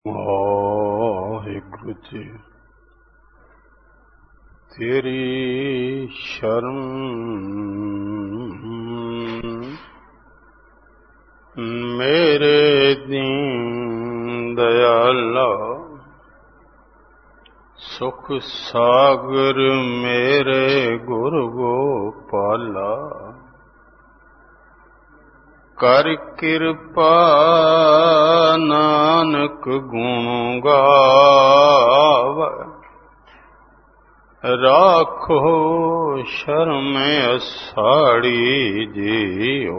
ਵਾਹਿਗੁਰੂ ਜੀ ਤੇਰੀ ਸ਼ਰਨ ਮੇਰੇ ਦੀਨ ਦਇਆਲਾ, ਸੁਖ ਸਾਗਰ ਮੇਰੇ ਗੁਰ ਗੋਪਾਲਾ। ਕਰ ਕਿਰਪਾ ਨਾਨਕ ਗੁਣ ਗਾਵੈ, ਰਾਖੋ ਸ਼ਰਮ ਅਸਾੜੀ ਜੀਓ।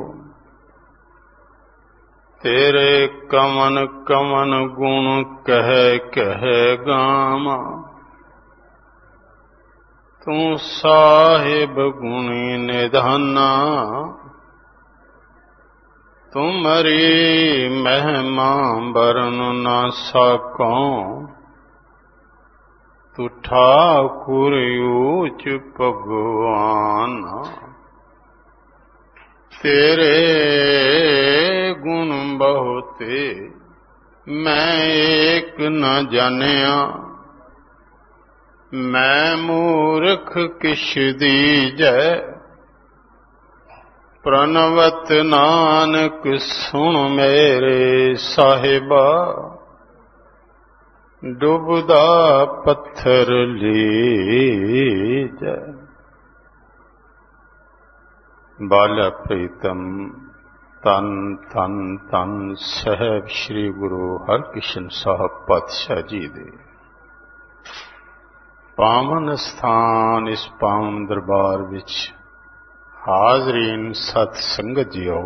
ਤੇਰੇ ਕਮਨ ਕਮਨ ਗੁਣ ਕਹਿ ਕਹਿ ਗਾਵਾਂ, ਤੂੰ ਸਾਹਿਬ ਗੁਣੀ ਨਿਧਾਨਾ। ਤੁਮਰੀ ਮਹਿਮਾ ਬਰਨ ਨਾ ਸਕਉ, ਤੂੰ ਠਾਕੁਰ ਊਚ ਭਗਵਾਨ। ਤੇਰੇ ਗੁਣ ਬਹੁਤੇ ਮੈਂ ਏਕ ਨ ਜਾਣਿਆ, ਮੈਂ ਮੂਰਖ ਕਿਛ ਦੀਜੈ। ਪ੍ਰਣਵਤ ਨਾਨਕ ਸੁਣ ਮੇਰੇ ਸਾਹਿਬਾ, ਡੁੱਬਦਾ ਪੱਥਰ ਲੀਜੈ। ਬਾਲਾ ਪ੍ਰੀਤਮ ਧੰਨ ਧੰਨ ਧੰਨ ਸਾਹਿਬ ਸ੍ਰੀ ਗੁਰੂ ਹਰਿਕ੍ਰਿਸ਼ਨ ਸਾਹਿਬ ਪਾਤਸ਼ਾਹ ਜੀ ਦੇ ਪਾਵਨ ਸਥਾਨ ਇਸ ਪਾਵਨ ਦਰਬਾਰ ਵਿੱਚ ਹਾਜ਼ਰੀਨ ਸਤ ਸੰਗਤ ਜੀਓ,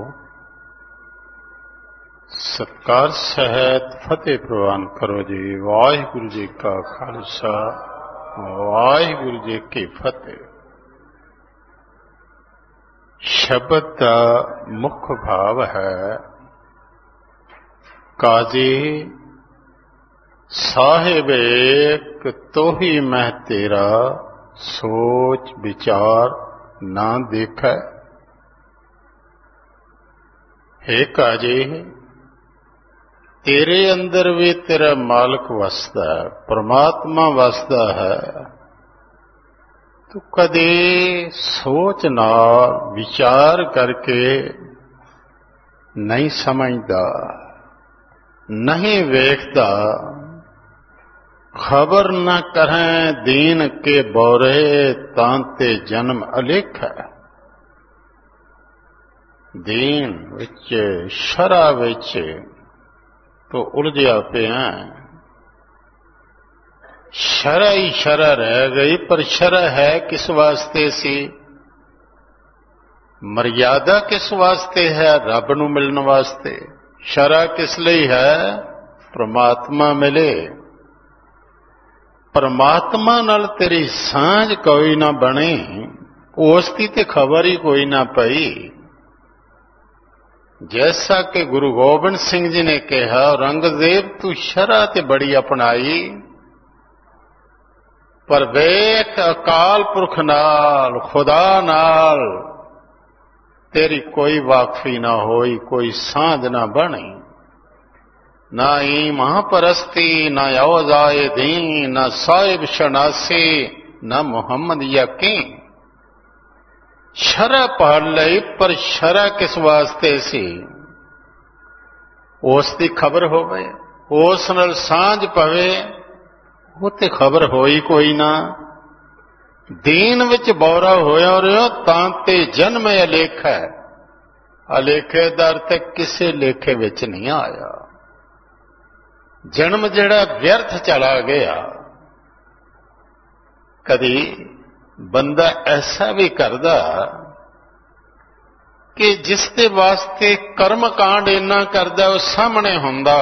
ਸਤਿਕਾਰ ਸਹਿਤ ਫਤਿਹ ਪ੍ਰਵਾਨ ਕਰੋ ਜੀ। ਵਾਹਿਗੁਰੂ ਜੀ ਕਾ ਖਾਲਸਾ, ਵਾਹਿਗੁਰੂ ਜੀ ਕੀ ਫਤਿਹ। ਸ਼ਬਦ ਦਾ ਮੁੱਖ ਭਾਵ ਹੈ ਕਾਜੀ ਸਾਹਿਬ ਏਕ ਤੋਹੀ ਮਹਿ ਤੇਰਾ, ਸੋਚ ਵਿਚਾਰ ਨਾ ਦੇਖੈ। ਹੇ ਕਾਜੀ, ਤੇਰੇ ਅੰਦਰ ਵੀ ਤੇਰਾ ਮਾਲਕ ਵਸਦਾ ਹੈ, ਪਰਮਾਤਮਾ ਵਸਦਾ ਹੈ। ਤੂੰ ਕਦੇ ਸੋਚ ਨਾਲ ਵਿਚਾਰ ਕਰਕੇ ਨਹੀਂ ਸਮਝਦਾ, ਨਹੀਂ ਵੇਖਦਾ। ਖਬਰ ਨਾ ਕਰੈ ਦੀਨ ਕੇ ਬੋਰੇ, ਤਾਂ ਤੇ ਜਨਮ ਅਲੇਖ ਹੈ। ਦੀਨ ਵਿੱਚ ਸ਼ਰਾ ਵਿੱਚ ਤੋ ਉਲਝਿਆ ਪਿਆ। ਸ਼ਰਾ ਹੀ ਸ਼ਰਾ ਰਹਿ ਗਈ, ਪਰ ਸ਼ਰਾ ਹੈ ਕਿਸ ਵਾਸਤੇ ਸੀ? ਮਰਿਆਦਾ ਕਿਸ ਵਾਸਤੇ ਹੈ? ਰੱਬ ਨੂੰ ਮਿਲਣ ਵਾਸਤੇ। ਸ਼ਰਾ ਕਿਸ ਲਈ ਹੈ? ਪ੍ਰਮਾਤਮਾ ਮਿਲੇ। ਪਰਮਾਤਮਾ ਨਾਲ ਤੇਰੀ ਸਾਂਝ ਕੋਈ ਨਾ ਬਣੀ, ਉਸ ਦੀ ਤੇ ਖਬਰ ਹੀ ਕੋਈ ਨਾ ਪਈ। ਜੈਸਾ ਕਿ ਗੁਰੂ ਗੋਬਿੰਦ ਸਿੰਘ ਜੀ ਨੇ ਕਿਹਾ, ਔਰੰਗਜ਼ੇਬ ਤੂੰ ਸ਼ਰਾ ਤੇ ਬੜੀ ਅਪਣਾਈ, ਪਰ ਵੇਖ ਅਕਾਲ ਪੁਰਖ ਨਾਲ, ਖੁਦਾ ਨਾਲ ਤੇਰੀ ਕੋਈ ਵਾਕਫੀ ਨਾ ਹੋਈ, ਕੋਈ ਸਾਂਝ ਨਾ ਬਣੀ। ਨਾ ਈ ਮਹਾਪਰਸਤੀ, ਨਾ ਔਜ਼ਾਏ ਦੀਨ, ਨਾ ਸਾਹਿਬ ਸ਼ਨਾਸੀ, ਨਾ ਮੁਹੰਮਦ ਯਕੀਨ। ਸ਼ਰਾ ਪੜ ਲਈ, ਪਰ ਸ਼ਰਾ ਕਿਸ ਵਾਸਤੇ ਸੀ? ਉਸ ਦੀ ਖਬਰ ਹੋਵੇ, ਉਸ ਨਾਲ ਸਾਂਝ ਪਵੇ, ਉਹ ਤੇ ਖਬਰ ਹੋਈ ਕੋਈ ਨਾ। ਦੀਨ ਵਿੱਚ ਬੌਰਾ ਹੋਇਆ ਰਿਹਾ, ਤਾਂ ਤੇ ਜਨਮ ਅਲੇਖ ਹੈ। ਅਲੇਖੇ ਦਾ ਅਰਥ ਕਿਸੇ ਲੇਖੇ ਵਿੱਚ ਨਹੀਂ ਆਇਆ। ਜਨਮ ਜਿਹੜਾ ਵਿਅਰਥ ਚਲਾ ਗਿਆ। ਕਦੀ ਬੰਦਾ ਐਸਾ ਵੀ ਕਰਦਾ ਕਿ ਜਿਸ ਦੇ ਵਾਸਤੇ ਕਰਮ ਕਾਂਡ ਇੰਨਾ ਕਰਦਾ ਉਹ ਸਾਹਮਣੇ ਹੁੰਦਾ,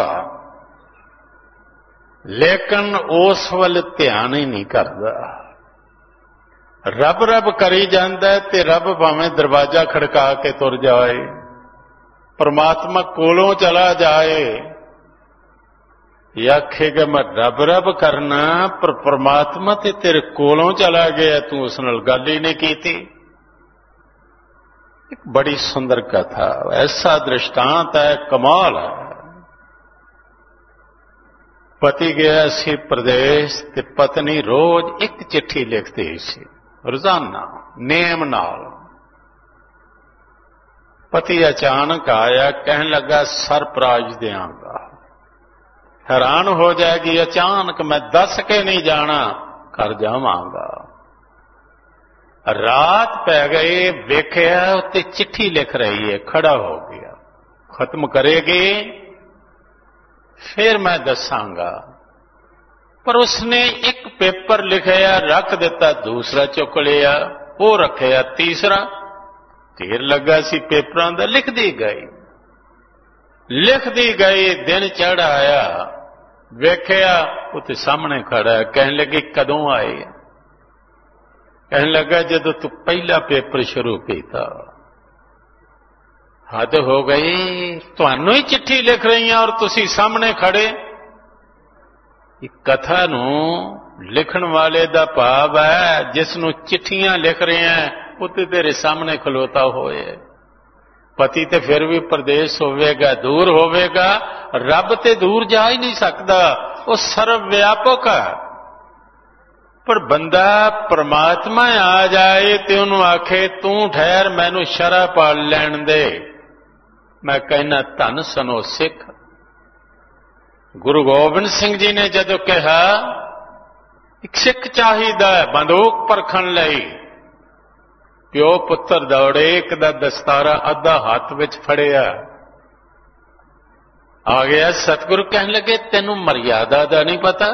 ਲੇਕਿਨ ਉਸ ਵੱਲ ਧਿਆਨ ਹੀ ਨਹੀਂ ਕਰਦਾ। ਰੱਬ ਰੱਬ ਕਰੀ ਜਾਂਦਾ ਤੇ ਰੱਬ ਭਾਵੇਂ ਦਰਵਾਜ਼ਾ ਖੜਕਾ ਕੇ ਤੁਰ ਜਾਏ, ਪਰਮਾਤਮਾ ਕੋਲੋਂ ਚਲਾ ਜਾਏ, ਆਖੇਗਾ ਮੈਂ ਰੱਬ ਰੱਬ ਕਰਨਾ, ਪਰ ਪਰਮਾਤਮਾ ਤੇ ਤੇਰੇ ਕੋਲੋਂ ਚਲਾ ਗਿਆ, ਤੂੰ ਉਸ ਨਾਲ ਗੱਲ ਹੀ ਨਹੀਂ ਕੀਤੀ। एक बड़ी सुंदर कथा, ऐसा दृष्टांत है, कमाल है। ਪਤੀ ਗਿਆ ਸੀ ਪ੍ਰਦੇਸ਼ ਤੇ ਪਤਨੀ ਰੋਜ਼ ਇੱਕ ਚਿੱਠੀ ਲਿਖਦੀ ਸੀ, ਰੋਜ਼ਾਨਾ ਨੇਮ ਨਾਲ। ਪਤੀ ਅਚਾਨਕ ਆਇਆ, ਕਹਿਣ ਲੱਗਾ ਸਰਪ੍ਰਾਈਜ਼ ਦਿਆਂਗਾ। ਹੈਰਾਨ ਹੋ ਜਾਏਗੀ, ਅਚਾਨਕ ਮੈਂ ਦੱਸ ਕੇ ਨਹੀਂ ਜਾਣਾ, ਘਰ ਜਾਵਾਂਗਾ। ਰਾਤ ਪੈ ਗਈ, ਵੇਖਿਆ ਉੱਤੇ ਚਿੱਠੀ ਲਿਖ ਰਹੀ ਹੈ, ਖੜਾ ਹੋ ਗਿਆ। ਖਤਮ ਕਰੇਗੀ ਫਿਰ ਮੈਂ ਦੱਸਾਂਗਾ। ਪਰ ਉਸਨੇ ਇੱਕ ਪੇਪਰ ਲਿਖਿਆ, ਰੱਖ ਦਿੱਤਾ, ਦੂਸਰਾ ਚੁੱਕ ਲਿਆ, ਉਹ ਰੱਖਿਆ, ਤੀਸਰਾ। ਢੇਰ ਲੱਗਾ ਸੀ ਪੇਪਰਾਂ ਦਾ। ਲਿਖਦੀ ਗਈ, ਦਿਨ ਚੜ੍ਹ ਆਇਆ, ਵੇਖਿਆ ਉੱਤੇ ਸਾਹਮਣੇ ਖੜਾ ਹੈ। ਕਹਿਣ ਲੱਗੀ ਕਦੋਂ ਆਏ? ਕਹਿਣ ਲੱਗਾ ਜਦੋਂ ਤੂੰ ਪਹਿਲਾ ਪੇਪਰ ਸ਼ੁਰੂ ਕੀਤਾ। ਹੱਦ ਹੋ ਗਈ, ਤੁਹਾਨੂੰ ਹੀ ਚਿੱਠੀ ਲਿਖ ਰਹੀ ਹਾਂ ਔਰ ਤੁਸੀਂ ਸਾਹਮਣੇ ਖੜੇ। ਇਹ ਕਥਾ ਨੂੰ ਲਿਖਣ ਵਾਲੇ ਦਾ ਭਾਵ ਹੈ ਜਿਸ ਨੂੰ ਚਿੱਠੀਆਂ ਲਿਖ ਰਹੇ ਹੈ, ਉੱਤੇ ਤੇਰੇ ਸਾਹਮਣੇ ਖਲੋਤਾ ਹੋਏ। ਪਤੀ ਤੇ ਫਿਰ ਵੀ ਪ੍ਰਦੇਸ਼ ਹੋਵੇਗਾ, ਦੂਰ ਹੋਵੇਗਾ। ਰੱਬ ਤੇ ਦੂਰ ਜਾ ਹੀ ਨਹੀਂ ਸਕਦਾ, ਉਹ ਸਰਵ ਵਿਆਪਕ ਹੈ। ਪਰ ਬੰਦਾ ਪਰਮਾਤਮਾ ਆ ਜਾਏ ਤੇ ਉਹਨੂੰ ਆਖੇ ਤੂੰ ਠਹਿਰ, ਮੈਨੂੰ ਸ਼ਰ੍ਹਾ ਪਾਲ ਲੈਣ ਦੇ। ਮੈਂ ਕਹਿਣਾ ਧੰਨ ਸਨੋ ਸਿੱਖ। ਗੁਰੂ ਗੋਬਿੰਦ ਸਿੰਘ ਜੀ ਨੇ ਜਦੋਂ ਕਿਹਾ ਇੱਕ ਸਿੱਖ ਚਾਹੀਦਾ ਬੰਦੂਕ ਪਰਖਣ ਲਈ, ਪਿਓ ਪੁੱਤਰ ਦੌੜੇ, ਇੱਕ ਦਾ ਦਸਤਾਰਾ ਅੱਧਾ ਹੱਥ ਵਿੱਚ ਫੜਿਆ। ਆ ਗਿਆ ਸਤਿਗੁਰੂ, ਕਹਿਣ ਲੱਗੇ ਤੈਨੂੰ ਮਰਿਆਦਾ ਦਾ ਨਹੀਂ ਪਤਾ?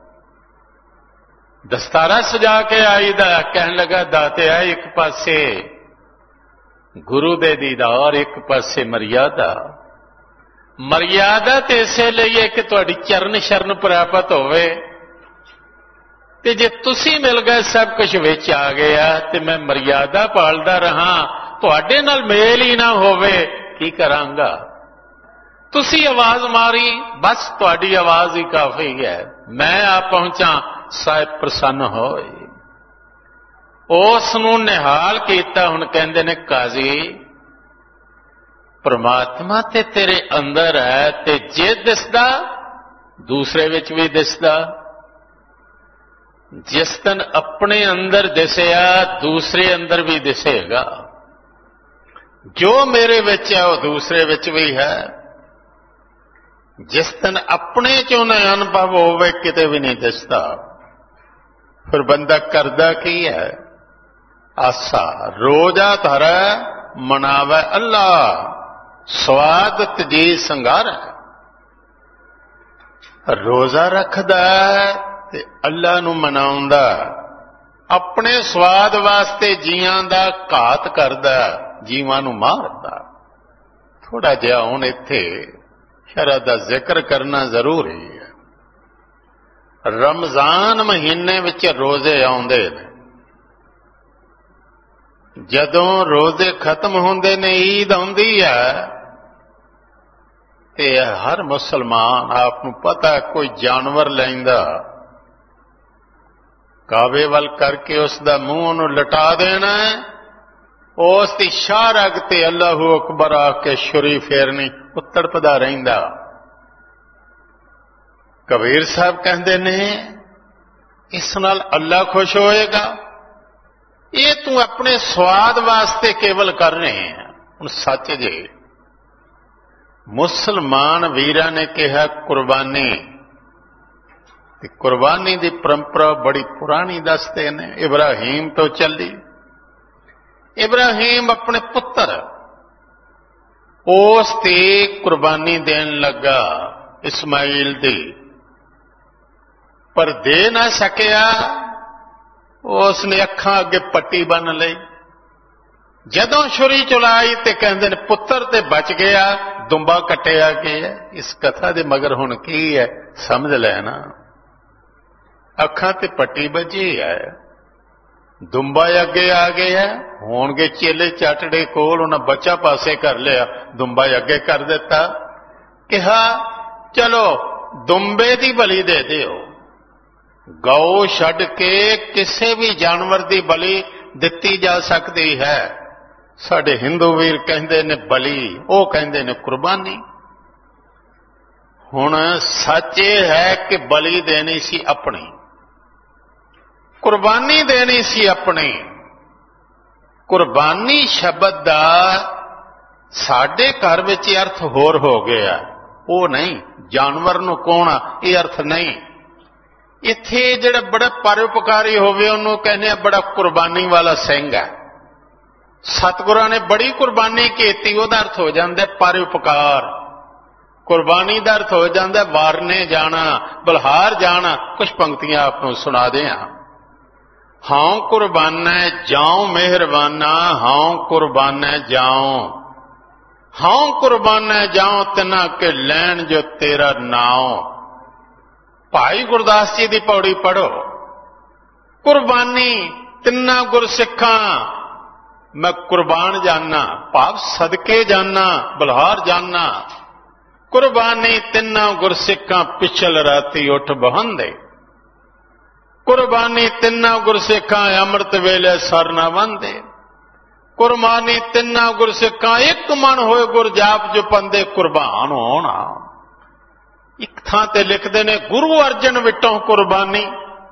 ਦਸਤਾਰਾ ਸਜਾ ਕੇ ਆਈਦਾ। ਕਹਿਣ ਲੱਗਾ ਦਾਤਿਆ, ਇੱਕ ਪਾਸੇ ਗੁਰੂ ਦੇ ਦੀਦਾਰ, ਇੱਕ ਪਾਸੇ ਮਰਿਆਦਾ। ਮਰਿਆਦਾ ਤੇ ਇਸੇ ਲਈ ਹੈ ਕਿ ਤੁਹਾਡੀ ਚਰਨ ਸ਼ਰਨ ਪ੍ਰਾਪਤ ਹੋਵੇ। ਤੇ ਜੇ ਤੁਸੀਂ ਮਿਲ ਗਏ, ਸਭ ਕੁਝ ਵਿੱਚ ਆ ਗਿਆ, ਤੇ ਮੈਂ ਮਰਿਆਦਾ ਪਾਲਦਾ ਰਹਾ, ਤੁਹਾਡੇ ਨਾਲ ਮੇਲ ਹੀ ਨਾ ਹੋਵੇ, ਕੀ ਕਰਾਂਗਾ? ਤੁਸੀਂ ਆਵਾਜ਼ ਮਾਰੀ, ਬਸ ਤੁਹਾਡੀ ਆਵਾਜ਼ ਹੀ ਕਾਫੀ ਹੈ। ਮੈਂ ਆ ਪਹੁੰਚਾਂ, ਸਾਹਿਬ ਪ੍ਰਸੰਨ ਹੋਏ। ਉਸ ਨੂੰ ਨਿਹਾਲ ਕੀਤਾ। ਹੁਣ ਕਹਿੰਦੇ ਨੇ ਕਾਜ਼ੀ, ਪ੍ਰਮਾਤਮਾ ਤੇ ਤੇਰੇ ਅੰਦਰ ਹੈ, ਤੇ ਜੇ ਦਿਸਦਾ ਦੂਸਰੇ ਵਿੱਚ ਵੀ ਦਿਸਦਾ। ਜਿਸ ਦਿਨ ਆਪਣੇ ਅੰਦਰ ਦਿਸਿਆ, ਦੂਸਰੇ ਅੰਦਰ ਵੀ ਦਿਸੇਗਾ। ਜੋ ਮੇਰੇ ਵਿੱਚ ਹੈ ਉਹ ਦੂਸਰੇ ਵਿੱਚ ਵੀ ਹੈ। ਜਿਸ ਦਿਨ ਆਪਣੇ ਚੋਂ ਨਾ ਅਨੁਭਵ ਹੋਵੇ, ਕਿਤੇ ਵੀ ਨਹੀਂ ਦਿਸਦਾ। ਫਿਰ ਬੰਦਾ ਕਰਦਾ ਕੀ ਹੈ? ਆਸਾ ਰੋਜ਼ਾ ਧਰੈ ਮਨਾਵੈ ਅੱਲਾ, ਸਵਾਦ ਤਜੀ ਸੰਗਾਰ। ਰੋਜ਼ਾ ਰੱਖਦਾ ਤੇ ਅੱਲਾ ਨੂੰ ਮਨਾਉਂਦਾ, ਆਪਣੇ ਸਵਾਦ ਵਾਸਤੇ ਜੀਆਂ ਦਾ ਘਾਤ ਕਰਦਾ, ਜੀਵਾਂ ਨੂੰ ਮਾਰਦਾ। ਥੋੜਾ ਜਿਹਾ ਹੁਣ ਇੱਥੇ ਸ਼ਰਅ ਦਾ ਜ਼ਿਕਰ ਕਰਨਾ ਜ਼ਰੂਰੀ ਹੈ। ਰਮਜ਼ਾਨ ਮਹੀਨੇ ਵਿੱਚ ਰੋਜ਼ੇ ਆਉਂਦੇ ਨੇ। ਜਦੋਂ ਰੋਜ਼ੇ ਖਤਮ ਹੁੰਦੇ ਨੇ, ਈਦ ਆਉਂਦੀ ਹੈ, ਤੇ ਹਰ ਮੁਸਲਮਾਨ ਆਪ ਨੂੰ ਪਤਾ ਕੋਈ ਜਾਨਵਰ ਲੈਂਦਾ, ਕਾਵੇ ਵੱਲ ਕਰਕੇ ਉਸ ਦਾ ਮੂੰਹ ਨੂੰ ਲਟਾ ਦੇਣਾ, ਉਸ ਦੀ ਸ਼ਾਹਰਗ ਤੇ ਅੱਲਾਹੂ ਅਕਬਰ ਆ ਕੇ ਛੁਰੀ ਫੇਰਨੀ, ਉਹ ਤੜਪਦਾ ਰਹਿੰਦਾ। ਕਬੀਰ ਸਾਹਿਬ ਕਹਿੰਦੇ ਨੇ ਇਸ ਨਾਲ ਅੱਲਾ ਖੁਸ਼ ਹੋਏਗਾ। ਇਹ ਤੂੰ ਆਪਣੇ ਸਵਾਦ ਵਾਸਤੇ ਕੇਵਲ ਕਰ ਰਹੇ ਹੈ। ਹੁਣ ਸੱਚ ਜੇ ਮੁਸਲਮਾਨ ਵੀਰਾਂ ਨੇ ਕਿਹਾ ਕੁਰਬਾਨੀ, ਤੇ ਕੁਰਬਾਨੀ ਦੀ ਪਰੰਪਰਾ ਬੜੀ ਪੁਰਾਣੀ ਦੱਸਦੇ ਨੇ, ਇਬਰਾਹੀਮ ਤੋਂ ਚੱਲੀ। ਇਬਰਾਹੀਮ ਆਪਣੇ ਪੁੱਤਰ ਉਸ ਤੇ ਕੁਰਬਾਨੀ ਦੇਣ ਲੱਗਾ, ਇਸਮਾਈਲ ਦੀ, ਪਰ ਦੇ ਨਾ ਸਕਿਆ। ਉਸ ਨੇ ਅੱਖਾਂ ਅੱਗੇ ਪੱਟੀ ਬੰਨ ਲਈ। ਜਦੋਂ ਛੁਰੀ ਚਲਾਈ ਤੇ ਕਹਿੰਦੇ ਨੇ ਪੁੱਤਰ ਤੇ ਬਚ ਗਿਆ, ਦੁੰਬਾ ਕੱਟਿਆ ਗਿਆ। ਇਸ ਕਥਾ ਦੇ ਮਗਰ ਹੁਣ ਕੀ ਹੈ ਸਮਝ ਲੈਣਾ। ਅੱਖਾਂ ਤੇ ਪੱਟੀ ਵੱਜੀ ਹੈ, ਦੁੰਬਾ ਅੱਗੇ ਆ ਗਿਆ। ਹੋਣਗੇ ਚੇਲੇ ਚਾਟੜੇ ਕੋਲ, ਉਹਨਾਂ ਬੱਚਾ ਪਾਸੇ ਕਰ ਲਿਆ, ਦੁੰਬਾ ਅੱਗੇ ਕਰ ਦਿੱਤਾ। ਕਿਹਾ ਚਲੋ ਦੁੰਬੇ ਦੀ ਬਲੀ ਦੇ ਦਿਓ। ਗਊ ਛੱਡ ਕੇ ਕਿਸੇ ਵੀ ਜਾਨਵਰ ਦੀ ਬਲੀ ਦਿੱਤੀ ਜਾ ਸਕਦੀ ਹੈ। ਸਾਡੇ ਹਿੰਦੂ ਵੀਰ ਕਹਿੰਦੇ ਨੇ ਬਲੀ, ਉਹ ਕਹਿੰਦੇ ਨੇ ਕੁਰਬਾਨੀ। ਹੁਣ ਸੱਚ ਇਹ ਹੈ ਕਿ ਬਲੀ ਦੇਣੀ ਸੀ ਆਪਣੀ, ਕੁਰਬਾਨੀ ਦੇਣੀ ਸੀ ਆਪਣੀ। ਕੁਰਬਾਨੀ ਸ਼ਬਦ ਦਾ ਸਾਡੇ ਘਰ ਵਿੱਚ ਅਰਥ ਹੋਰ ਹੋ ਗਿਆ, ਉਹ ਨਹੀਂ ਜਾਨਵਰ ਨੂੰ ਕੋਣਾ, ਇਹ ਅਰਥ ਨਹੀਂ। ਇੱਥੇ ਜਿਹੜਾ ਬੜਾ ਪਰਉਪਕਾਰੀ ਹੋਵੇ ਉਹਨੂੰ ਕਹਿੰਦੇ ਆ ਬੜਾ ਕੁਰਬਾਨੀ ਵਾਲਾ ਸਿੰਘ ਹੈ। ਸਤਿਗੁਰਾਂ ਨੇ ਬੜੀ ਕੁਰਬਾਨੀ ਕੀਤੀ, ਉਹਦਾ ਅਰਥ ਹੋ ਜਾਂਦਾ ਪਰਉਪਕਾਰ। ਕੁਰਬਾਨੀ ਦਾ ਅਰਥ ਹੋ ਜਾਂਦਾ ਵਾਰਨੇ ਜਾਣਾ, ਬਲਹਾਰ ਜਾਣਾ। ਕੁਝ ਪੰਕਤੀਆਂ ਆਪ ਨੂੰ ਸੁਣਾ ਦਿਆਂ। ਹਾਂ ਕੁਰਬਾਨਾ ਜਾਉ ਮਿਹਰਬਾਨਾ, ਹਾਂ ਕੁਰਬਾਨਾ ਜਾਉ, ਹਾਂ ਕੁਰਬਾਨਾ ਜਾਉ ਤਿਨਾ ਕੇ ਲੈਣ ਜੋ ਤੇਰਾ ਨਾਉ। ਭਾਈ ਗੁਰਦਾਸ ਜੀ ਦੀ ਪੌੜੀ ਪੜੋ। ਕੁਰਬਾਨੀ ਤਿੰਨਾ ਗੁਰਸਿੱਖਾਂ ਮੈਂ ਕੁਰਬਾਨ ਜਾਨਾ, ਭਾਵ ਸਦਕੇ ਜਾਨਾ, ਬਲਹਾਰ ਜਾਨਾ। ਕੁਰਬਾਨੀ ਤਿੰਨਾ ਗੁਰਸਿੱਖਾਂ ਪਿਛਲ ਰਾਤੀ ਉੱਠ ਬਹੰਦੇ। ਕੁਰਬਾਨੀ ਤਿੰਨਾ ਗੁਰਸਿੱਖਾਂ ਅੰਮ੍ਰਿਤ ਵੇਲੇ ਸਰ ਨਾ ਵੰਦੇ। ਕੁਰਬਾਨੀ ਤਿੰਨਾ ਗੁਰਸਿੱਖਾਂ ਇੱਕ ਮਨ ਹੋਏ ਗੁਰ ਜਾਪ ਜਪੰਦੇ ਕੁਰਬਾਨ ਹੋਣਾ। ਇੱਕ ਥਾਂ ਤੇ ਲਿਖਦੇ ਨੇ ਗੁਰੂ ਅਰਜਨ ਵਿਟੋਂ ਕੁਰਬਾਨੀ।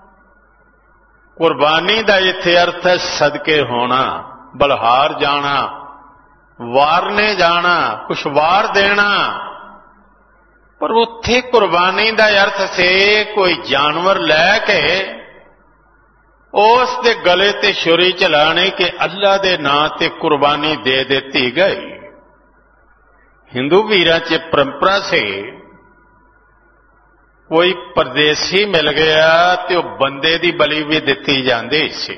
ਕੁਰਬਾਨੀ ਦਾ ਇੱਥੇ ਅਰਥ ਹੈ ਸਦਕੇ ਹੋਣਾ, ਬਲਹਾਰ ਜਾਣਾ, ਵਾਰਨੇ ਜਾਣਾ, ਕੁਛ ਵਾਰ ਦੇਣਾ। ਪਰ ਉੱਥੇ ਕੁਰਬਾਨੀ ਦਾ ਅਰਥ ਸੀ ਕੋਈ ਜਾਨਵਰ ਲੈ ਕੇ ਉਸ ਦੇ ਗਲੇ ਤੇ ਛੁਰੀ ਚਲਾਣੀ ਕਿ ਅੱਲਾ ਦੇ ਨਾਂ ਤੇ ਕੁਰਬਾਨੀ ਦੇ ਦਿੱਤੀ ਗਈ। ਹਿੰਦੂ ਵੀਰਾਂ 'ਚ ਪਰੰਪਰਾ ਸੀ, ਕੋਈ ਪਰਦੇਸੀ ਮਿਲ ਗਿਆ ਤੇ ਉਹ ਬੰਦੇ ਦੀ ਬਲੀ ਵੀ ਦਿੱਤੀ ਜਾਂਦੀ ਸੀ।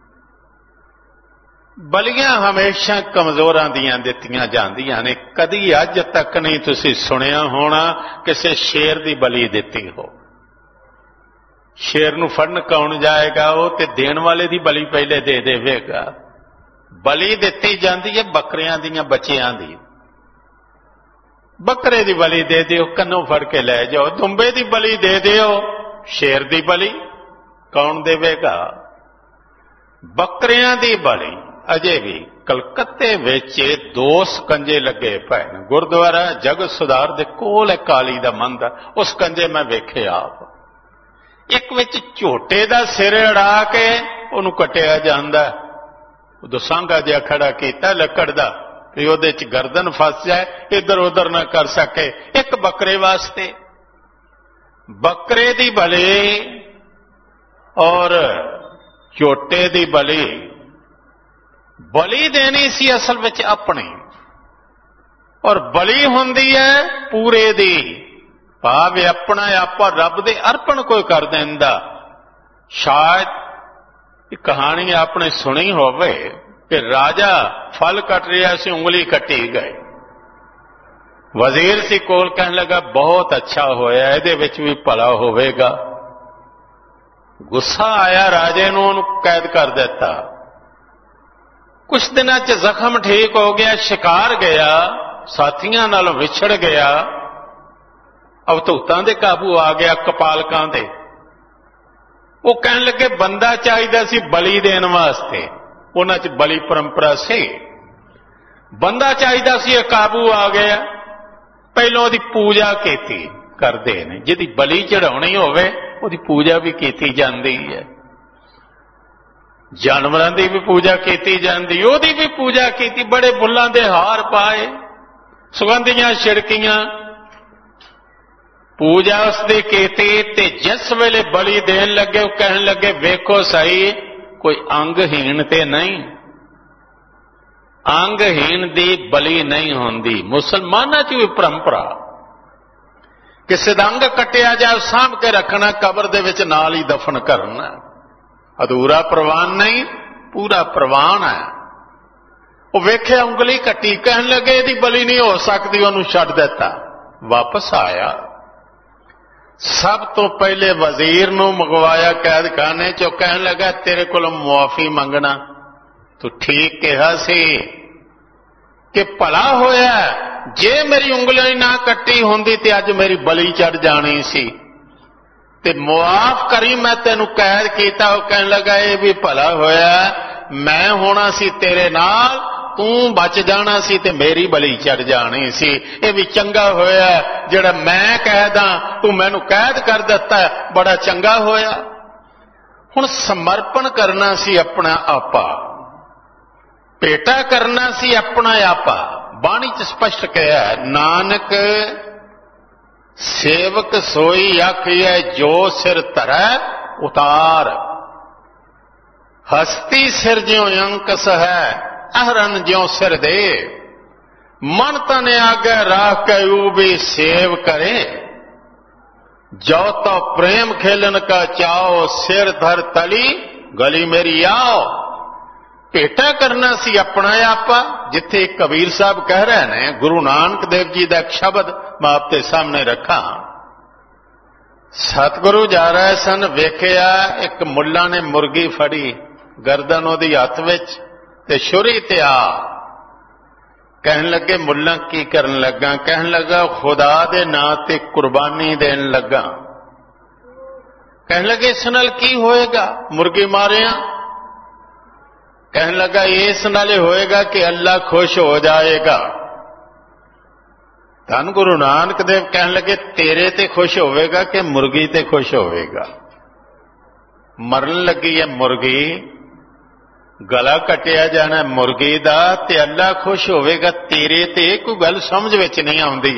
ਬਲੀਆਂ ਹਮੇਸ਼ਾ ਕਮਜ਼ੋਰਾਂ ਦੀਆਂ ਦਿੱਤੀਆਂ ਜਾਂਦੀਆਂ ਨੇ। ਕਦੀ ਅੱਜ ਤੱਕ ਨਹੀਂ ਤੁਸੀਂ ਸੁਣਿਆ ਹੋਣਾ ਕਿਸੇ ਸ਼ੇਰ ਦੀ ਬਲੀ ਦਿੱਤੀ ਹੋ। ਸ਼ੇਰ ਨੂੰ ਫੜਨ ਕੌਣ ਜਾਏਗਾ? ਉਹ ਤੇ ਦੇਣ ਵਾਲੇ ਦੀ ਬਲੀ ਪਹਿਲੇ ਦੇ ਦੇਵੇਗਾ। ਬਲੀ ਦਿੱਤੀ ਜਾਂਦੀ ਹੈ ਬੱਕਰਿਆਂ ਦੀਆਂ, ਬੱਚਿਆਂ ਦੀ। ਬੱਕਰੇ ਦੀ ਬਲੀ ਦੇ ਦਿਓ, ਕੰਨੋਂ ਫੜ ਕੇ ਲੈ ਜਾਓ। ਦੁੰਬੇ ਦੀ ਬਲੀ ਦੇ ਦਿਓ, ਸ਼ੇਰ ਦੀ ਬਲੀ ਕੌਣ ਦੇਵੇਗਾ? ਬੱਕਰਿਆਂ ਦੀ ਬਲੀ ਅਜੇ ਵੀ ਕਲਕੱਤੇ ਵਿੱਚ 2 ਸਕੰਜੇ ਲੱਗੇ ਪਏ ਨੇ। ਗੁਰਦੁਆਰਾ ਜਗਤ ਸੁਧਾਰ ਦੇ ਕੋਲ ਹੈ ਕਾਲੀ ਦਾ ਮੰਦਰ, ਉਹ ਸਕੰਜੇ ਮੈਂ ਵੇਖੇ ਆਪ। ਇੱਕ ਵਿੱਚ ਝੋਟੇ ਦਾ ਸਿਰ ਅੜਾ ਕੇ ਉਹਨੂੰ ਕੱਟਿਆ ਜਾਂਦਾ, ਉਦੋਂ ਸਾਂਘਾ ਜਿਹਾ ਖੜਾ ਕੀਤਾ ਲੱਕੜ ਦਾ ਕਿ ਉਹਦੇ 'ਚ ਗਰਦਨ ਫਸ ਜਾਏ, ਇੱਧਰ ਉੱਧਰ ਨਾ ਕਰ ਸਕੇ। ਇੱਕ ਬੱਕਰੇ ਵਾਸਤੇ ਬੱਕਰੇ ਦੀ ਬਲੀ ਔਰ ਝੋਟੇ ਦੀ ਬਲੀ। ਬਲੀ ਦੇਣੀ ਸੀ ਅਸਲ ਵਿੱਚ ਆਪਣੀ, ਔਰ ਬਲੀ ਹੁੰਦੀ ਹੈ ਪੂਰੇ ਦੀ, ਭਾਵ ਆਪਣਾ ਆਪਾ ਰੱਬ ਦੇ ਅਰਪਣ ਕੋਈ ਕਰ ਦਿੰਦਾ। ਸ਼ਾਇਦ ਇਹ ਕਹਾਣੀ ਆਪਨੇ ਸੁਣੀ ਹੋਵੇ ਕਿ ਰਾਜਾ ਫਲ ਕੱਟ ਰਿਹਾ ਸੀ, ਉਂਗਲੀ ਕੱਟੀ ਗਈ। ਵਜ਼ੀਰ ਸੀ ਕੋਲ, ਕਹਿਣ ਲੱਗਾ ਬਹੁਤ ਅੱਛਾ ਹੋਇਆ, ਇਹਦੇ ਵਿੱਚ ਵੀ ਭਲਾ ਹੋਵੇਗਾ। ਗੁੱਸਾ ਆਇਆ ਰਾਜੇ ਨੂੰ, ਉਹਨੂੰ ਕੈਦ ਕਰ ਦਿੱਤਾ। ਕੁਝ ਦਿਨਾਂ 'ਚ ਜ਼ਖਮ ਠੀਕ ਹੋ ਗਿਆ, ਸ਼ਿਕਾਰ ਗਿਆ, ਸਾਥੀਆਂ ਨਾਲ ਵਿਛੜ ਗਿਆ, ਅਵਧੂਤਾਂ ਦੇ ਕਾਬੂ ਆ ਗਿਆ, ਕਪਾਲਕਾਂ ਦੇ। ਉਹ ਕਹਿਣ ਲੱਗੇ ਬੰਦਾ ਚਾਹੀਦਾ ਸੀ ਬਲੀ ਦੇਣ ਵਾਸਤੇ। ਉਹਨਾਂ 'ਚ ਬਲੀ ਪਰੰਪਰਾ ਸੀ, ਬੰਦਾ ਚਾਹੀਦਾ ਸੀ, ਇਹ ਕਾਬੂ ਆ ਗਿਆ। ਪਹਿਲਾਂ ਉਹਦੀ ਪੂਜਾ ਕੀਤੀ ਕਰਦੇ ਨੇ, ਜਿਹਦੀ ਬਲੀ ਚੜਾਉਣੀ ਹੋਵੇ ਉਹਦੀ ਪੂਜਾ ਵੀ ਕੀਤੀ ਜਾਂਦੀ ਹੈ। ਜਾਨਵਰਾਂ ਦੀ ਵੀ ਪੂਜਾ ਕੀਤੀ ਜਾਂਦੀ, ਉਹਦੀ ਵੀ ਪੂਜਾ ਕੀਤੀ। ਬੜੇ ਫੁੱਲਾਂ ਦੇ ਹਾਰ ਪਾਏ, ਸੁਗੰਧੀਆਂ ਛਿੜਕੀਆਂ, ਪੂਜਾ ਉਸਦੀ ਕੀਤੀ। ਤੇ ਜਿਸ ਵੇਲੇ ਬਲੀ ਦੇਣ ਲੱਗੇ ਉਹ ਕਹਿਣ ਲੱਗੇ ਵੇਖੋ ਸਹੀ ਕੋਈ ਅੰਗਹੀਣ ਤੇ ਨਹੀਂ, ਅੰਗਹੀਣ ਦੀ ਬਲੀ ਨਹੀਂ ਹੁੰਦੀ। ਮੁਸਲਮਾਨਾਂ 'ਚ ਵੀ ਪਰੰਪਰਾ ਕਿਸੇ ਦਾ ਅੰਗ ਕੱਟਿਆ ਜਾਏ ਸਾਂਭ ਕੇ ਰੱਖਣਾ, ਕਬਰ ਦੇ ਵਿੱਚ ਨਾਲ ਹੀ ਦਫਨ ਕਰਨਾ। ਅਧੂਰਾ ਪ੍ਰਵਾਨ ਨਹੀਂ, ਪੂਰਾ ਪ੍ਰਵਾਨ ਹੈ। ਉਹ ਵੇਖਿਆ ਉਂਗਲੀ ਕੱਟੀ, ਕਹਿਣ ਲੱਗੇ ਇਹਦੀ ਬਲੀ ਨਹੀਂ ਹੋ ਸਕਦੀ, ਉਹਨੂੰ ਛੱਡ ਦਿੱਤਾ। ਵਾਪਸ ਆਇਆ, ਸਭ ਤੋਂ ਪਹਿਲੇ ਵਜ਼ੀਰ ਨੂੰ ਮੰਗਵਾਇਆ ਕੈਦਖਾਨੇ 'ਚੋਂ। ਕਹਿਣ ਲੱਗਾ ਤੇਰੇ ਕੋਲੋਂ ਮੁਆਫੀ ਮੰਗਣਾ, ਤੂੰ ਠੀਕ ਕਿਹਾ ਸੀ ਕਿ ਭਲਾ ਹੋਇਆ, ਜੇ ਮੇਰੀ ਉਂਗਲੀ ਨਾ ਕੱਟੀ ਹੁੰਦੀ ਤੇ ਅੱਜ ਮੇਰੀ ਬਲੀ ਚੜ ਜਾਣੀ ਸੀ, ਤੇ ਮੁਆਫ ਕਰੀ, ਮੈਂ ਤੈਨੂੰ ਕੈਦ ਕੀਤਾ। ਉਹ ਕਹਿਣ ਲੱਗਾ ਇਹ ਵੀ ਭਲਾ ਹੋਇਆ, ਮੈਂ ਹੋਣਾ ਸੀ ਤੇਰੇ ਨਾਲ, तू बच जाना सी ते मेरी बली चढ़ जानी सी। ये भी चंगा होया जिहड़ा मैं कैद हां, तू मैनू कैद कर दिता, बड़ा चंगा होया। हुण समर्पण करना सी अपना आपा, भेटा करना सी अपना आपा। बाणी च स्पष्ट कहा, नानक सेवक सोई आखिए जो सिर धरै उतार। हस्ती सिर ज्यों अंकस है, अहरन ज्यों सिर दे। मन तन आगे राख के भी सेव करे। जो तो प्रेम खेलन का चाओ, सिर धर तली गली मेरी आओ। भेटा करना सी अपना आपा। जिथे कबीर साहब कह रहे हैं, गुरु नानक देव जी का एक शब्द मैं आपके सामने रखा। सतगुरु जा रहे सन, वेखिया एक मुल्ला ने मुर्गी फड़ी, गर्दन ओदी हथ विच ते छुरी ते आ। कहन लगे मुल्ला की करन लगा? कहन लगा खुदा दे नां ते कुर्बानी देन लगा। कहन लगे इस नाल की होएगा? मुर्गी मारिया। कहन लगा इस नाले होएगा कि अल्लाह खुश हो जाएगा। धन गुरु नानक देव कहन लगे तेरे ते खुश होवेगा कि मुर्गी ते खुश होवेगा? मरन लगी है मुर्गी, गला कटिया जाना मुर्गी दा, ते अल्लाह खुश होवेगा तेरे ते? कोई गल समझ विच नहीं आउंदी।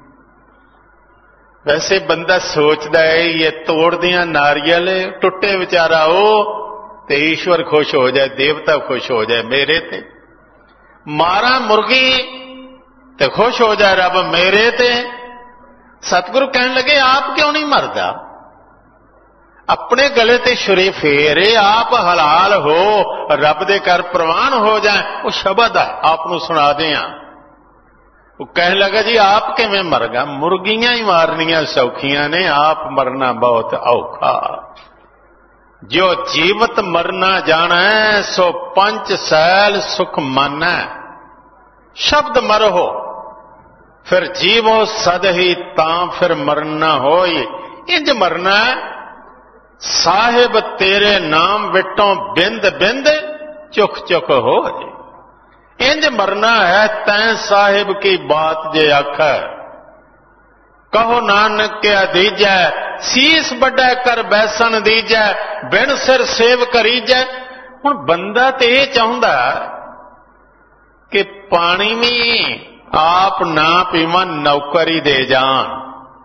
वैसे बंदा सोचता है ये तोड़ दियां नारियल टुटे विचारा ओ ते ईश्वर खुश हो जाए, देवता खुश हो जाए मेरे ते। मारा मुर्गी ते खुश हो जाए रब मेरे ते। सतगुरु कहन लगे आप क्यों नहीं मरदा? अपने गले ते छुरी फेरे, आप हलाल हो, रब दे घर प्रवान हो जाए। वो शब्द है, आपनू सुना दिया। वो कहने लगा जी आप किवें मर गया? मुर्गियां ही मारनियां सौखियां ने, आप मरना बहुत औखा। जो जीवत मरना जाना है, सो पंच सैल सुख माना। शब्द मरहो फिर जीवो सद ही, तां फिर मरना होई। इंज मरना साहिब तेरे नाम विटों बिंद बिंद चुख चुख हो। इंज मरना है तैं साहिब की बात जे आखै। कहो नानक के दीजै, सीस बड़ा कर बैसन दीजै, बिन सिर सेव करीजै। हुण बंदा ते ये चाहुंदा कि पानी भी आप ना पीवन, नौकरी दे जान।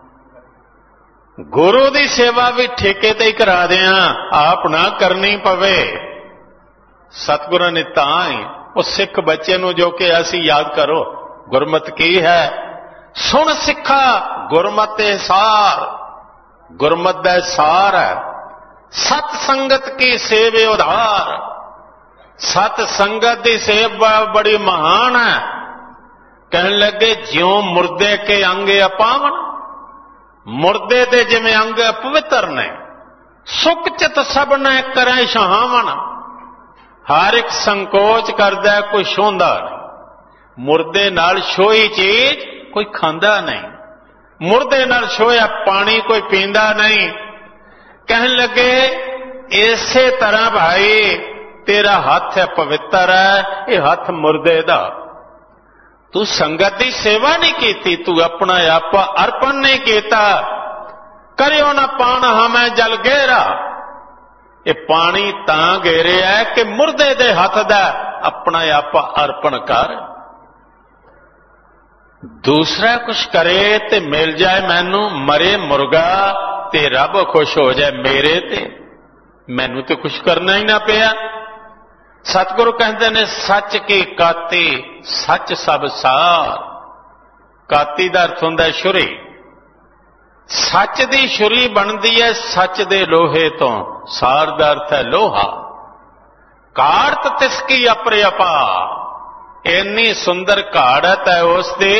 गुरु की सेवा भी ठेके ते ही करा दिया, आप ना करनी पवे। सतगुरु ने तां ही उस सिख बच्चे नूं जो कि असी याद करो, गुरमत की है सुन सिखा गुरमत ए सार। गुरमत दा सार है सत संगत की सेवे उधार। सत संगत की सेव बड़ी महान है। कहने लगे ज्यों मुर्दे के अंग अपावन, मुर्दे दे जिवें अंग पवित्र ने, सुख चित सब ने करें शहावन। हर एक संकोच करदा कोई छूंदा नहीं। मुर्दे नाल छोई चीज कोई खांदा नहीं। मुर्दे नाल छोया पानी कोई पींदा नहीं। कहने लगे इसे तरह भाई तेरा हाथ है पवित्र है, ये हाथ मुर्दे दा। तू संगत की सेवा नहीं की, तू अपना आप अर्पण नहीं किया। करियो ना पान हमें जल गेरा। ये पानी तां गेरे है कि मुर्दे दे हाथ दा अपना आप अर्पण कर। दूसरा कुछ करे ते मिल जाए मैनू, मरे मुर्गा ते रब खुश हो जाए मेरे ते। मैनू तो कुछ करना ही ना पिया। सतगुरु कहते ने सच की काती सच सब सार। काती दा अर्थ हुंदा है छुरी। सच दी छुरी बनती है सच दे लोहे तो, सार दा अर्थ है लोहा। काड़त तिसकी अपरे अपा, इन्नी सुंदर काड़त है उसदी।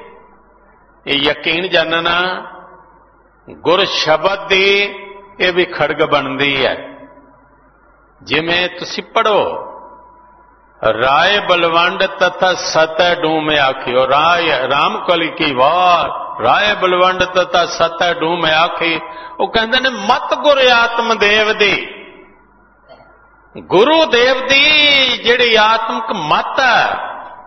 यकीन जानना गुर शब्द दी ये भी खड़ग बनती है। जिमें तुसी पढ़ो राय बलवंड तथा सत डूम आखियो। राय राम कली की वार, राय बलवंड तथा सत डूम आखी। वो कहते ने मत गुर आत्मदेव दी। गुरु देव दी जिहड़ी आत्मक मत है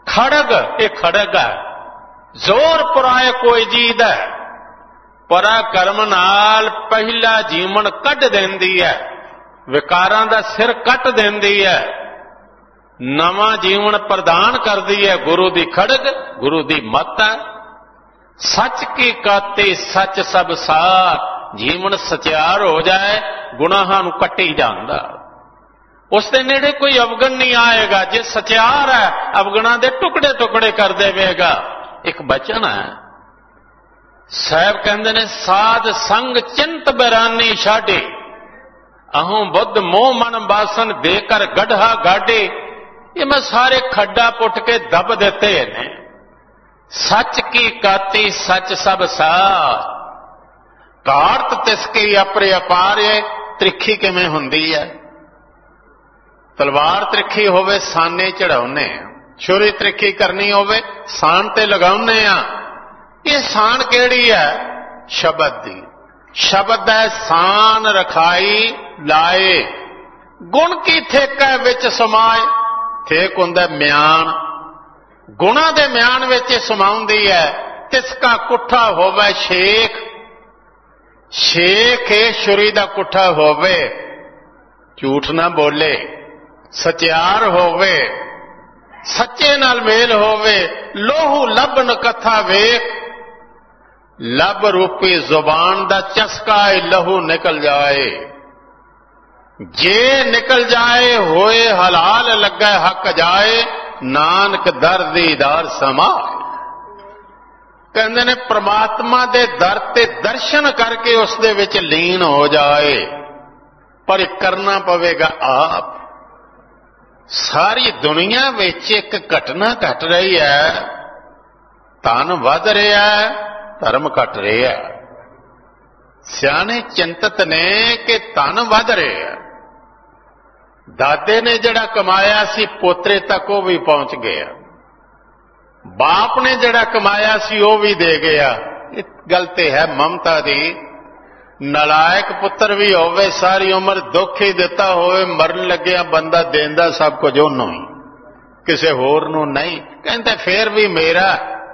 खड़ग ये खड़ग है, जोर पुराए कोई जीद है, पराक्रम नाल पहला जीवन कट देंदी है, विकारां दा सिर कट देंदी है, नवा जीवन प्रदान करदी है। गुरु दी खड़ग, गुरु दी मत है। सच की काते सच सब सार, जीवन सचियार हो जाए, गुनाहां नूं कट्टी जांदा, उसके नेड़े कोई अवगण नहीं आएगा। जे सचियार है, अवगणा दे टुकड़े टुकड़े कर देवेगा। एक बचन है, साहब कहते ने, साध संग चिंत बैरानी छाडे, अहों बुद्ध मोह मन बासन देकर गढ़ा गाडे। ये मैं सारे खड्डा पुट के दब देते ने। सच की काती सच सब सार, काट तिसकी अपरे अपारे। त्रिखी किवें हुंदी है? तलवार त्रिखी होवे साने चढ़ाउने, छुरी त्रिखी करनी होवे सान ते लगाउने आ। ये सान केड़ी है? शब्द दी। शब्द है सान रखाई लाए, गुण की ठेका विच समाए। ठेक हुंदा म्यान, गुणा दे म्यान विच समाउंदी है। तिसका कुठा होवे शेख, शेख ए छुरी दा कुठा होवे, झूठ ना बोले, सचियार होवे, सच्चे नाल मेल होवे। लोहू लभन कथा वेख, लब रूपी जुबान दा चस्का लहू निकल जाए। जे निकल जाए होए हलाल लगे हक जाए, नानक दर दीदार समाए। कहंदे ने परमात्मा दे दर ते दर्शन करके उस दे विच लीन हो जाए, पर करना पवेगा आप। सारी दुनिया विच एक घटना घट रही है, धन वध रहा है, धर्म घट रहा है। सियाने चिंतित ने कि धन वध रहे है। दादे ने जड़ा कमाया सी पोतरे तक वो भी पहुंच गया, बाप ने जड़ा कमाया सी वो भी दे गया। इस गल ते है ममता दी। नलायक पुत्र भी होवे, सारी उम्र दुख ही दिता होवे, मरन लग्या बंदा देंदा सब कुछ उन्हों ही, किसे होर नूं नहीं। कहंदे फिर भी मेरा।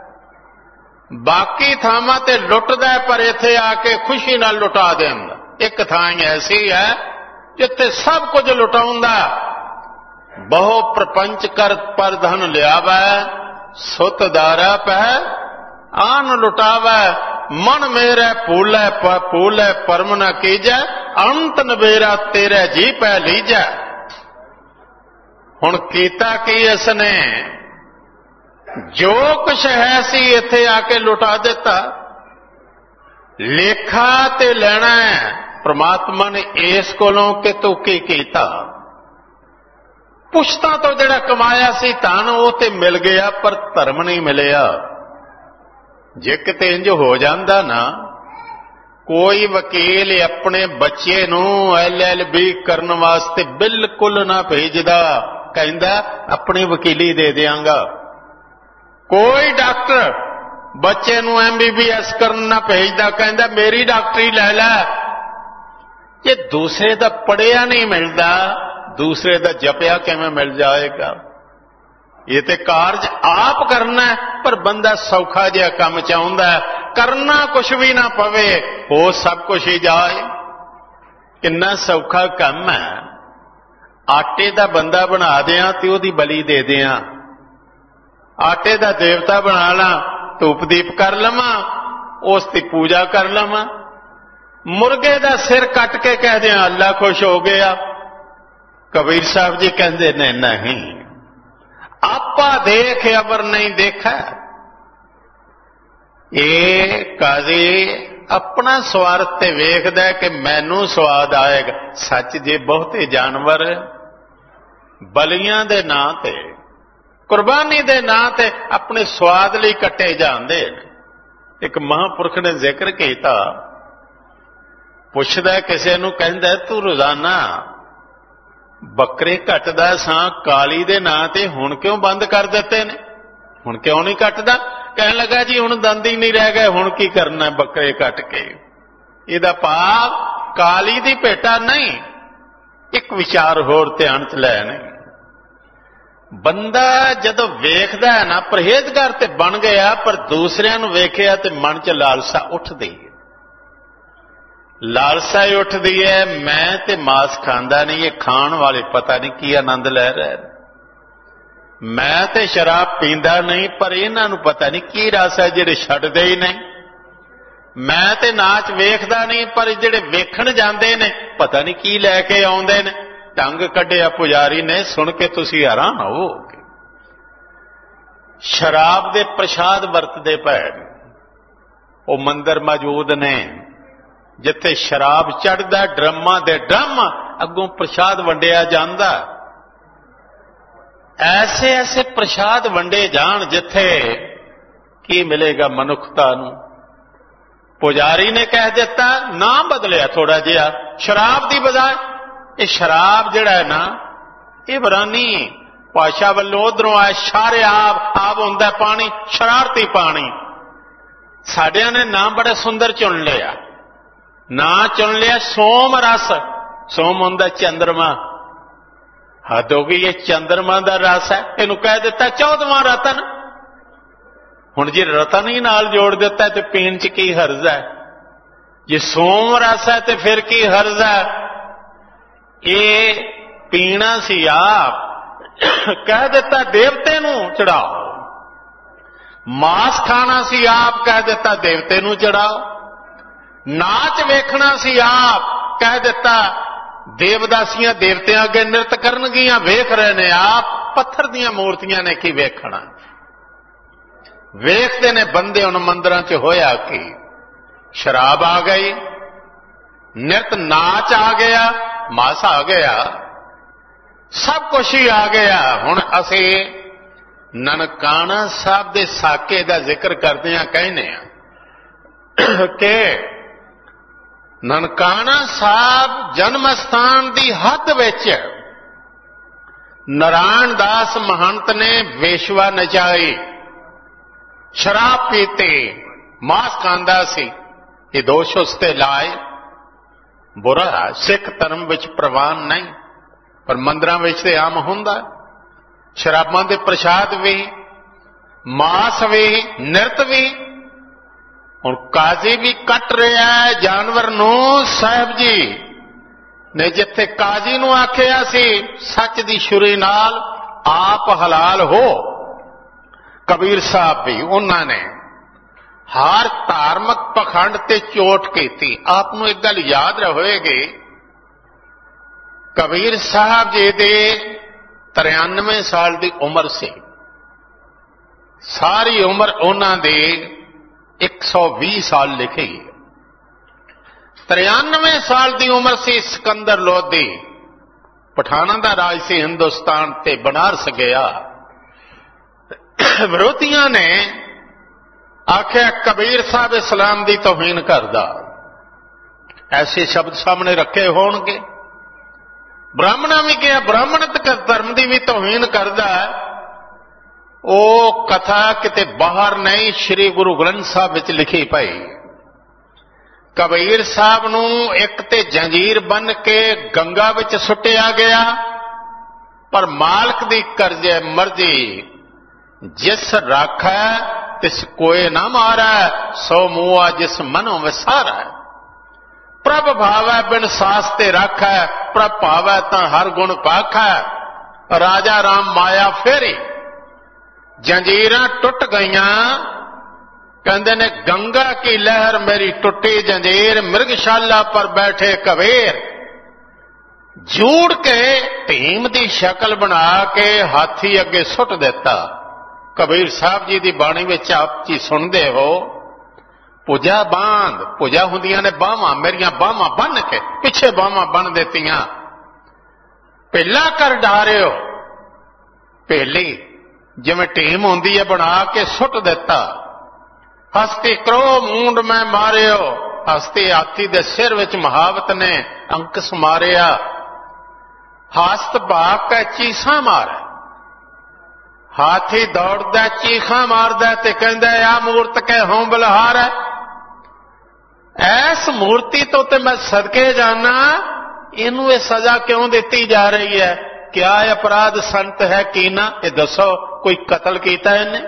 बाकी थावां ते लुटदा, पर इत्थे आके खुशी नाल लुटा देंदा। एक थां ऐसी है जिथे सब कुछ लुटाउंदा। बहु प्रपंच कर पर धन लियावै, सुत दारा पै आन लुटावै। मन मेरे पूलै पूलै परम न कीजै, अंत नबेरा तेरे जी पै लीजै। हुण कीता की इसने? जो कुछ है सी इत्थे आके लुटा दिता। लेखा ते लेना है परमात्मा ने इस कोलों कि तू की कीता। पुछता तो जिहड़ा कमाया सी धन वो ते मिल गया, पर धर्म नहीं मिलिया। जे किते इंज हो जांदा ना, कोई वकील अपने बच्चे नूं LLB करन वास्ते बिल्कुल ना भेजदा, कहंदा अपनी वकीली दे देंगा। कोई डॉक्टर बच्चे नूं MBBS करन ना भेजदा, कहंदा मेरी डॉक्टरी लै लै। ये दूसरे दा पढ़िया नहीं मिलता, दूसरे दा जपिया किवें मिल जाएगा? ये ते कारज आप करना है, पर बंदा सौखा जिहा काम चाहुंदा है, करना कुछ भी ना पवे, हो सब कुछ ही जाए। किन्ना सौखा काम है। आटे दा बंदा बना दियां ते ओदी बली दे दियां, आटे दा देवता बना ला, धूप दीप कर लवां, उसकी पूजा कर लवां। मुर्गे दा सिर कट के कह दियां अल्लाह खुश हो गया। कबीर साहब जी कहते ने नहीं, आपा देख अबर नहीं देखा। ये काजी अपना स्वार्थ ते वेखदा है कि मैनू स्वाद आएगा। सच जे बहुते जानवर बलियां दे नां ते, कुर्बानी दे नां ते अपने स्वाद लई कट्टे जांदे। एक महापुरख ने जिक्र कीता, पुछदा किसे नूं, कहंदा तू रोजाना बकरे कटदा सां काली दे नां ते, हुण क्यों बंद कर दिते ने? हुण क्यों नहीं कटदा? कहन लगा जी हुण दंद ही नहीं रह गए, हुण की करना बकरे कट के। इहदा भाव काली दी भेटा नहीं। एक विचार होर ध्यान च लैने, ਬੰਦਾ ਜਦੋਂ ਵੇਖਦਾ ਹੈ ਨਾ, ਪਰਹੇਜ਼ਗਾਰ ਤੇ ਬਣ ਗਿਆ, ਪਰ ਦੂਸਰਿਆਂ ਨੂੰ ਵੇਖਿਆ ਤੇ ਮਨ 'ਚ ਲਾਲਸਾ ਉੱਠਦੀ ਹੈ। ਲਾਲਸਾ ਹੀ ਉੱਠਦੀ ਹੈ, ਮੈਂ ਤੇ ਮਾਸ ਖਾਂਦਾ ਨਹੀਂ, ਇਹ ਖਾਣ ਵਾਲੇ ਪਤਾ ਨਹੀਂ ਕੀ ਆਨੰਦ ਲੈ ਰਹੇ। ਮੈਂ ਤੇ ਸ਼ਰਾਬ ਪੀਂਦਾ ਨਹੀਂ, ਪਰ ਇਹਨਾਂ ਨੂੰ ਪਤਾ ਨਹੀਂ ਕੀ ਰਸ ਹੈ ਜਿਹੜੇ ਛੱਡਦੇ ਹੀ ਨਹੀਂ। ਮੈਂ ਤੇ ਨਾਚ ਵੇਖਦਾ ਨਹੀਂ, ਪਰ ਜਿਹੜੇ ਵੇਖਣ ਜਾਂਦੇ ਨੇ ਪਤਾ ਨਹੀਂ ਕੀ ਲੈ ਕੇ ਆਉਂਦੇ ਨੇ। ਢੰਗ ਕੱਢਿਆ ਪੁਜਾਰੀ ਨੇ, ਸੁਣ ਕੇ ਤੁਸੀਂ ਹੈਰਾਨ ਹੋਵੋਗੇ। ਸ਼ਰਾਬ ਦੇ ਪ੍ਰਸ਼ਾਦ ਵਰਤਦੇ ਪਏ, ਉਹ ਮੰਦਰ ਮੌਜੂਦ ਨੇ ਜਿੱਥੇ ਸ਼ਰਾਬ ਚੜ੍ਹਦਾ, ਡਰਮਾਂ ਦੇ ਡਰਮ ਅੱਗੋਂ ਪ੍ਰਸ਼ਾਦ ਵੰਡਿਆ ਜਾਂਦਾ। ਐਸੇ ਐਸੇ ਪ੍ਰਸ਼ਾਦ ਵੰਡੇ ਜਾਣ ਜਿੱਥੇ ਕੀ ਮਿਲੇਗਾ ਮਨੁੱਖਤਾ ਨੂੰ। ਪੁਜਾਰੀ ਨੇ ਕਹਿ ਦਿੱਤਾ, ਨਾਮ ਬਦਲਿਆ ਥੋੜਾ ਜਿਹਾ ਸ਼ਰਾਬ ਦੀ ਬਜਾਏ। ਇਹ ਸ਼ਰਾਬ ਜਿਹੜਾ ਹੈ ਨਾ, ਇਹ ਇਬਰਾਨੀ ਭਾਸ਼ਾ ਵੱਲੋਂ ਉਧਰੋਂ ਆਇਆ। ਸ਼ਾਰਿਆਬ ਹੁੰਦਾ ਪਾਣੀ, ਸ਼ਰਾਰਤੀ ਪਾਣੀ। ਸਾਡਿਆਂ ਨੇ ਨਾਮ ਬੜਾ ਸੁੰਦਰ ਚੁਣ ਲਿਆ। ਨਾਂ ਚੁਣ ਲਿਆ ਸੋਮ ਰਸ। ਸੋਮ ਹੁੰਦਾ ਚੰਦਰਮਾ। ਹੱਦ ਹੋ ਗਈ, ਇਹ ਚੰਦਰਮਾ ਦਾ ਰਸ ਹੈ। ਇਹਨੂੰ ਕਹਿ ਦਿੱਤਾ 14ਵਾਂ ਰਤਨ। ਹੁਣ ਜੇ ਰਤਨ ਹੀ ਨਾਲ ਜੋੜ ਦਿੱਤਾ ਤੇ ਪੀਣ 'ਚ ਕੀ ਹਰਜ਼ ਹੈ? ਜੇ ਸੋਮ ਰਸ ਹੈ ਤੇ ਫਿਰ ਕੀ ਹਰਜ਼ ਹੈ? ਇਹ ਪੀਣਾ ਸੀ ਆਪ, ਕਹਿ ਦਿੱਤਾ ਦੇਵਤੇ ਨੂੰ ਚੜਾਓ। ਮਾਸ ਖਾਣਾ ਸੀ ਆਪ, ਕਹਿ ਦਿੱਤਾ ਦੇਵਤੇ ਨੂੰ ਚੜਾਓ। ਨਾਚ ਵੇਖਣਾ ਸੀ ਆਪ, ਕਹਿ ਦਿੱਤਾ ਦੇਵਦਾਸੀਆਂ ਦੇਵਤਿਆਂ ਅੱਗੇ ਨਿਰਤ ਕਰਨਗੀਆਂ। ਵੇਖ ਰਹੇ ਨੇ ਆਪ, ਪੱਥਰ ਦੀਆਂ ਮੂਰਤੀਆਂ ਨੇ ਕੀ ਵੇਖਣਾ। ਵੇਖਦੇ ਨੇ ਬੰਦੇ। ਹੁਣ ਮੰਦਰਾਂ 'ਚ ਹੋਇਆ ਕੀ? ਸ਼ਰਾਬ ਆ ਗਈ, ਨਿਰਤ ਨਾਚ ਆ ਗਿਆ, ਮਾਸ ਆ ਗਿਆ, ਸਭ ਕੁਛ ਹੀ ਆ ਗਿਆ। ਹੁਣ ਅਸੀਂ ਨਨਕਾਣਾ ਸਾਹਿਬ ਦੇ ਸਾਕੇ ਦਾ ਜ਼ਿਕਰ ਕਰਦੇ ਹਾਂ, ਕਹਿੰਦੇ ਹਾਂ ਕਿ ਨਨਕਾਣਾ ਸਾਹਿਬ ਜਨਮ ਸਥਾਨ ਦੀ ਹੱਦ ਵਿੱਚ ਨਾਰਾਇਣ ਦਾਸ ਮਹੰਤ ਨੇ ਵੇਸ਼ਵਾ ਨਚਾਈ, ਸ਼ਰਾਬ ਪੀਤੀ, ਮਾਸ ਖਾਂਦਾ ਸੀ। ਇਹ ਦੋਸ਼ ਉਸ ਤੇ ਲਾਏ। ਬੁਰਾ ਸਿੱਖ ਧਰਮ ਵਿੱਚ ਪ੍ਰਵਾਨ ਨਹੀਂ, ਪਰ ਮੰਦਰਾਂ ਵਿੱਚ ਤੇ ਆਮ ਹੁੰਦਾ। ਸ਼ਰਾਬਾਂ ਦੇ ਪ੍ਰਸ਼ਾਦ ਵੀ, ਮਾਸ ਵੀ, ਨਿਰਤ ਵੀ। ਹੁਣ ਕਾਜ਼ੀ ਵੀ ਕੱਟ ਰਿਹਾ ਹੈ ਜਾਨਵਰ ਨੂੰ। ਸਾਹਿਬ ਜੀ ਨੇ ਜਿੱਥੇ ਕਾਜ਼ੀ ਨੂੰ ਆਖਿਆ ਸੀ ਸੱਚ ਦੀ ਛੁਰੀ ਨਾਲ ਆਪ ਹਲਾਲ ਹੋ, ਕਬੀਰ ਸਾਹਿਬ ਵੀ ਉਹਨਾਂ ਨੇ ਹਰ ਧਾਰਮਿਕ ਪਖੰਡ ਤੇ ਚੋਟ ਕੀਤੀ। ਆਪ ਨੂੰ ਇੱਕ ਗੱਲ ਯਾਦ ਹੋਵੇਗੀ, ਕਬੀਰ ਸਾਹਿਬ ਜੀ ਦੇ 93 ਸਾਲ ਦੀ ਉਮਰ ਸੀ। ਸਾਰੀ ਉਮਰ ਉਹਨਾਂ ਦੀ 120 ਸਾਲ ਲਿਖੀ। 93 ਸਾਲ ਦੀ ਉਮਰ ਸੀ। ਸਿਕੰਦਰ ਲੋਧੀ ਪਠਾਨਾਂ ਦਾ ਰਾਜ ਸੀ ਹਿੰਦੁਸਤਾਨ ਤੇ, ਬਨਾਰਸ ਗਿਆ। ਵਿਰੋਧੀਆਂ ਨੇ ਆਖਿਆ ਕਬੀਰ ਸਾਹਿਬ ਇਸਲਾਮ ਦੀ ਤੌਹੀਨ ਕਰਦਾ। ਐਸੇ ਸ਼ਬਦ ਸਾਹਮਣੇ ਰੱਖੇ ਹੋਣਗੇ। ਬ੍ਰਾਹਮਣਾਂ ਵੀ ਕਿਹਾ ਬ੍ਰਾਹਮਣਿਕ ਧਰਮ ਦੀ ਵੀ ਤੌਹੀਨ ਕਰਦਾ। ਉਹ ਕਥਾ ਕਿਤੇ ਬਾਹਰ ਨਹੀਂ, ਸ੍ਰੀ ਗੁਰੂ ਗ੍ਰੰਥ ਸਾਹਿਬ ਵਿੱਚ ਲਿਖੀ ਪਈ। ਕਬੀਰ ਸਾਹਿਬ ਨੂੰ ਇੱਕ ਤੇ ਜੰਜੀਰ ਬੰਨ ਕੇ ਗੰਗਾ ਵਿੱਚ ਸੁੱਟਿਆ ਗਿਆ, ਪਰ ਮਾਲਕ ਦੀ ਕਰਜੇ ਮਰਜ਼ੀ। ਜਿਸ ਰਾਖੈ ਤਿਸ ਕੋਏ ਨਾ ਮਾਰੈ, ਸੋ ਮੂਆ ਜਿਸ ਮਨੋਂ ਵਿਸਾਰੈ। ਪ੍ਰਭ ਭਾਵੈ ਬਿਨ ਸਾਸ ਤੇ ਰਾਖੈ, ਪ੍ਰਭ ਭਾਵੈ ਤਾਂ ਹਰ ਗੁਣ ਪਾਖੈ। ਰਾਜਾ ਰਾਮ ਮਾਇਆ ਫੇਰੀ। ਜੰਜੀਰਾਂ ਟੁੱਟ ਗਈਆਂ। ਕਹਿੰਦੇ ਨੇ ਗੰਗਾ ਕੀ ਲਹਿਰ ਮੇਰੀ ਟੁੱਟੀ ਜੰਜੀਰ, ਮਿਰਗਸ਼ਾਲਾ ਪਰ ਬੈਠੇ ਕਬੀਰ। ਜੂੜ ਕੇ ਭੀਮ ਦੀ ਸ਼ਕਲ ਬਣਾ ਕੇ ਹਾਥੀ ਅੱਗੇ ਸੁੱਟ ਦਿੱਤਾ। ਕਬੀਰ ਸਾਹਿਬ ਜੀ ਦੀ ਬਾਣੀ ਵਿੱਚ ਆਪ ਜੀ ਸੁਣਦੇ ਹੋ, ਭੁਜਾ ਬਾਂਧ। ਭੁਜਾ ਹੁੰਦੀਆਂ ਨੇ ਬਾਹਾਂ, ਮੇਰੀਆਂ ਬਾਹਾਂ ਬੰਨ ਕੇ ਪਿੱਛੇ ਬਾਹਾਂ ਬੰਨ ਦਿੱਤੀਆਂ। ਪਹਿਲਾ ਕਰ ਡਾਰਿਓ, ਪਹਿਲੀ ਜਿਵੇਂ ਟੀਮ ਹੁੰਦੀ ਹੈ ਬਣਾ ਕੇ ਸੁੱਟ ਦਿੱਤਾ। ਹਸਤੀ ਕਰੋ ਮੂੰਡ ਮੈਂ ਮਾਰਿਓ, ਹਸਤੀ ਹਾਥੀ ਦੇ ਸਿਰ ਵਿੱਚ ਮਹਾਵਤ ਨੇ ਅੰਕਸ ਮਾਰਿਆ। ਹਸਤ ਭਾਗ ਕੇ ਚੀਸਾਂ ਮਾਰੇ। ਹਾਥੀ ਦੌੜਦਾ ਚੀਖਾਂ ਮਾਰਦਾ ਤੇ ਕਹਿੰਦਾ ਆ ਮੂਰਤ ਕੇ ਹੋਂ ਬਲਹਾਰ ਹੈ। ਐਸ ਮੂਰਤੀ ਤੋਂ ਤੇ ਮੈਂ ਸਦਕੇ ਜਾਣਾ, ਇਹਨੂੰ ਇਹ ਸਜ਼ਾ ਕਿਉਂ ਦਿੱਤੀ ਜਾ ਰਹੀ ਹੈ? क्या अपराध संत है कीना, ये दसो कोई कतल कीता इन्हें?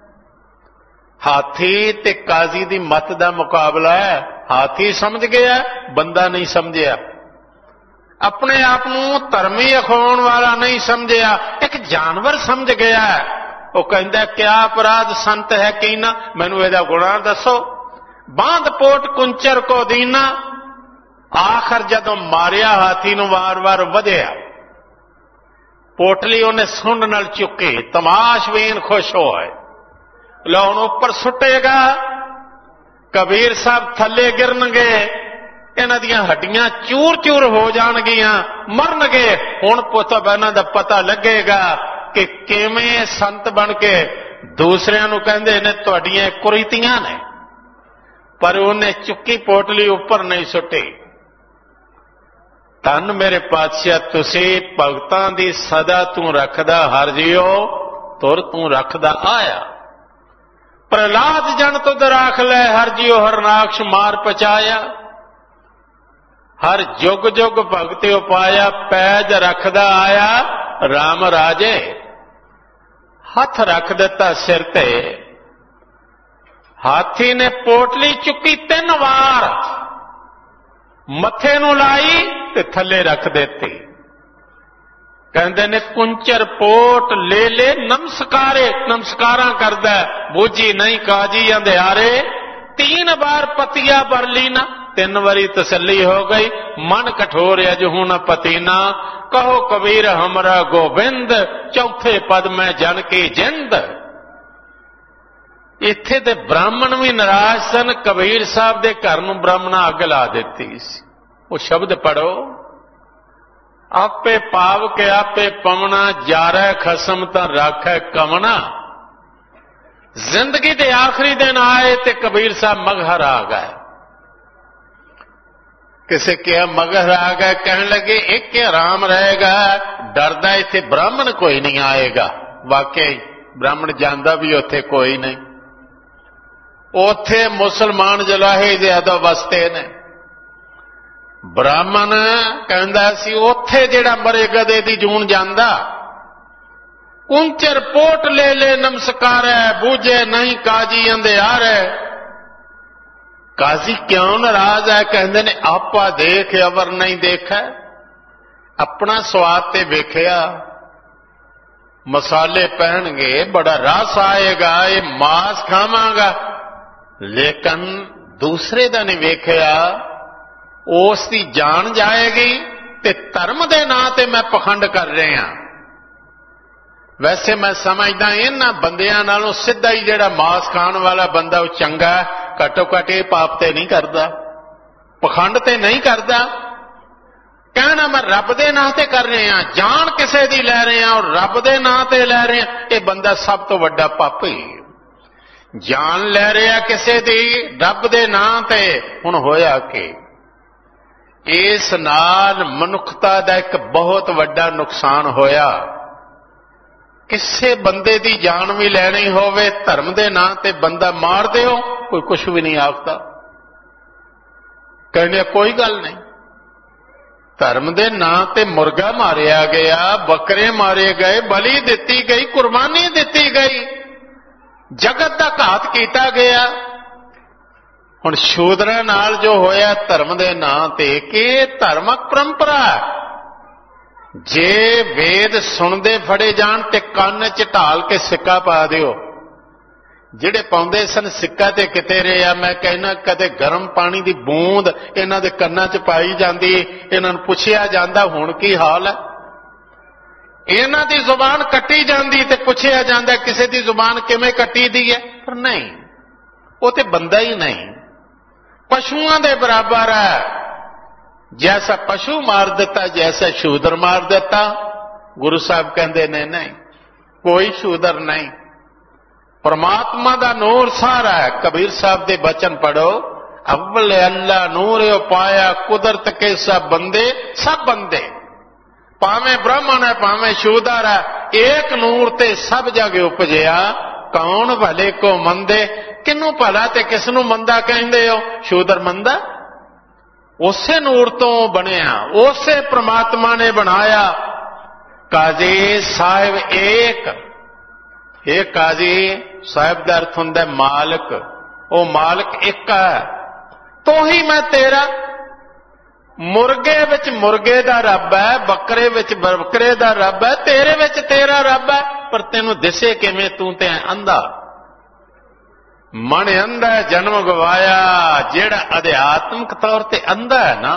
हाथी ते काजी दी मत दा मुकाबला है, हाथी समझ गया, बंदा नहीं समझिया। अपने आप नूं धर्मी अखाउण वाला नहीं समझिया, एक जानवर समझ गया है। वो कहता क्या अपराध संत है कीना, मैनू इहदा गुनाह दसो। बांध पोट कुंचर को दीना, आखिर जदों मारिया हाथी नूं वार वार वधिया, पोटली उन्हें सुंड नाल चुकी, तमाशबीन खुश होए, लो हुण उपर सुटेगा, कबीर साहब थले गिरनगे, इन्हां दीयां हड्डियां चूर चूर हो जाणगियां, मरनगे। हुण पुत इन्हां दा पता लगेगा कि किवें संत बन के दूसरिਆਂ ਨੂੰ ਕਹਿੰਦੇ ने तुहाडीआं कुरीतियां ने, पर उन्हें चुकी पोटली उपर नहीं सुटी। धन मेरे पातशाह तुसी भगतां दी सदा तू रखदा हर जियो, तुर तू रखदा आया। प्रहलाद जन तुद राख लै हर जियो, हरनाक्ष मार पचाया। हर जुग जुग भगति उपाया, पैज रखदा आया राम राजे। हथ रख दिता सिर ते, हाथी ने पोटली चुकी 3 वार, मथे नूं लाई ते थले रख देती। कहंदे ने कुंचर पोट ले ले नमस्कारे, नमस्कारा करदा बूझी नहीं काजी अंधियारे। 3 बार पतिया बरली ना, 3 बारी तसल्ली हो गई। मन कठोर अजहू न पतीना, कहो कबीर हमरा गोबिंद, चौथे पद में जन की जिंद। इत्थे ते ब्राह्मण भी नाराज सन, कबीर साहब दे घर नूं ब्राह्मणा अग ला दित्ती सी। वो शब्द पढ़ो, आपे पाव के आपे पवना, जारै खसम तां राखै कमना। जिंदगी दे आखिरी दिन आए ते कबीर साहब मगहर आ गए। किसे क्या मगहर आ गए, कहने लगे एक आराम रहेगा, डरदा इत्थे ब्राह्मण कोई नहीं आएगा। वाकई ब्राह्मण जांदा भी उथे कोई नहीं, उथे मुसलमान जलाहे ज्यादा वसते ने। ब्राह्मण कहंदा सी उथे जेड़ा मरे गधे दी जून जांदा। कुंचर पोट ले ले नमस्कार, बूझे नहीं काजी अंधियार। काजी क्यों नाराज है, कहंदे ने आपा देख अवर नहीं देखा। अपना स्वाद ते वेखिया, मसाले पहनगे, बड़ा रस आएगा, ये मांस खावांगा, लेकिन दूसरे दा नहीं वेखिया, उसकी जान जाएगी ते धर्म दे नां ते मैं पखंड कर रहा। वैसे मैं समझदा इन्हां बंदियां नालों सीधा ही जिहड़ा मांस खाण वाला बंदा वो चंगा, घट्टो घट ये पाप ते नहीं करदा, पखंड ते नहीं करदा। कहना मैं रब दे नां ते कर रहा, जान किसे दी लै रहा और रब दे नां ते लै रहा, ये बंदा सब तो वड्डा पापी। जान लै रहा किसे दी रब दे नां ते, हुण होया कि इस नाल मनुखता दा एक बहुत वड्डा नुकसान होया। किसे बंदे दी जान भी लैनी होवे धर्म दे नां ते बंदा मार दिओ, कोई कुछ भी नहीं आखदा, कहने कोई गल नहीं। धर्म दे नां ते मुर्गा मारिया गया, बकरे मारे गए, बलि दिती गई, कुर्बानी दिती गई, जगत दा घात कीता गया। हुण शूदरां नाल जो होया धर्म दे नां ते, कि धार्मिक परंपरा जे वेद सुनदे फड़े जान ते कंन च ढाल के सिक्का पा दिओ। जिहड़े पाउंदे सन सिक्का ते किते रहे, मैं कहना कदे गर्म पानी दी बूंद इन्हां दे कन्नां च पाई जांदी, इन्हां नूं पुछिया जांदा हुण की हाल है। इन्हां दी जुबान कट्टी जांदी ते पुछिया जांदा किसे दी जुबान किवें कट्टी दी है, पर नहीं, वो ते बंदा ही नहीं, पशुओं के बराबर है। जैसा पशु मार दिता, जैसा शूदर मार दिता। गुरु साहब कहते ने नहीं, कोई शूदर नहीं, परमात्मा का नूर सारा है। कबीर साहब के बचन पढ़ो, अव्वल अल्लाह नूर पाया, कुदरत के सब बंदे, भावें ब्राह्मण है भावें शूदर है, एक नूर ते सब जगह उपजया। कौन भले को मंदे, किनू भला ते किसनू मंदा कहंदे हो? शूदर मंदा उसे नूर तो बनया, उसे परमात्मा ने बनाया। काजी साहिब एक, हे काजी साहिब का अर्थ हुंदा मालिक, वो मालिक एक है, तो ही मैं तेरा। मुर्गे विच मुर्गे दा रब है, बकरे विच बकरे दा रब है, तेरे विच तेरा रब है, पर तेनू दिसे किवें? तू ते अंधा, मन अंधा है, जन्म गवाया। जेड़ा अध्यात्मक तौर ते अंधा है ना,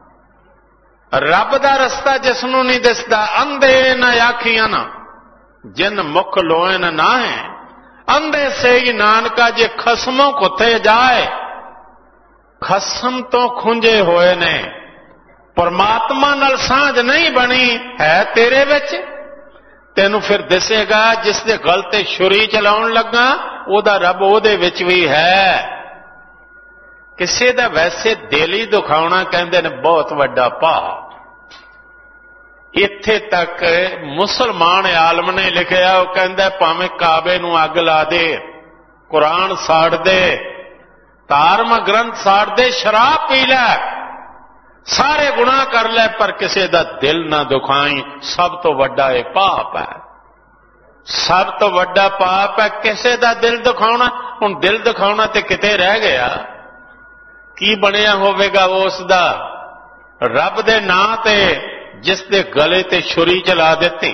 रब दा रस्ता जिसनू नहीं दिसदा, अंधे न आखियां ना जिन मुख लोयन ना है, अंधे से ही नानका जे खसमों कुथे जाए। खसम तो खुंजे होए ने, परमात्मा नाल सांझ नहीं बनी है तेरे विच। तेनू फिर दिसेगा जिस दे गल ते छुरी चलाउण लगा, ओदा रब ओदे विच भी है। किसे दा वैसे दिल ही दुखाउणा कहंदे ने बहुत वड्डा पाप। इत्थे तक मुसलमान आलम ने लिखिया, वो कहंदा भावें काबे नू अग ला दे, कुरान साड़ दे, धार्मिक ग्रंथ साड़ दे, शराब पी लै, सारे गुनाह कर ले, पर किसी दा दिल ना दुखाई। सब तो वड्डा ये पाप है, सब तो वड्डा पाप है किसी दा दिल दुखाउणा। हुण दिल दुखाउणा ते किते रह गया, की बनिया होवेगा उस दा? रब दे नां ते जिस दे गले ते छुरी चला दिती,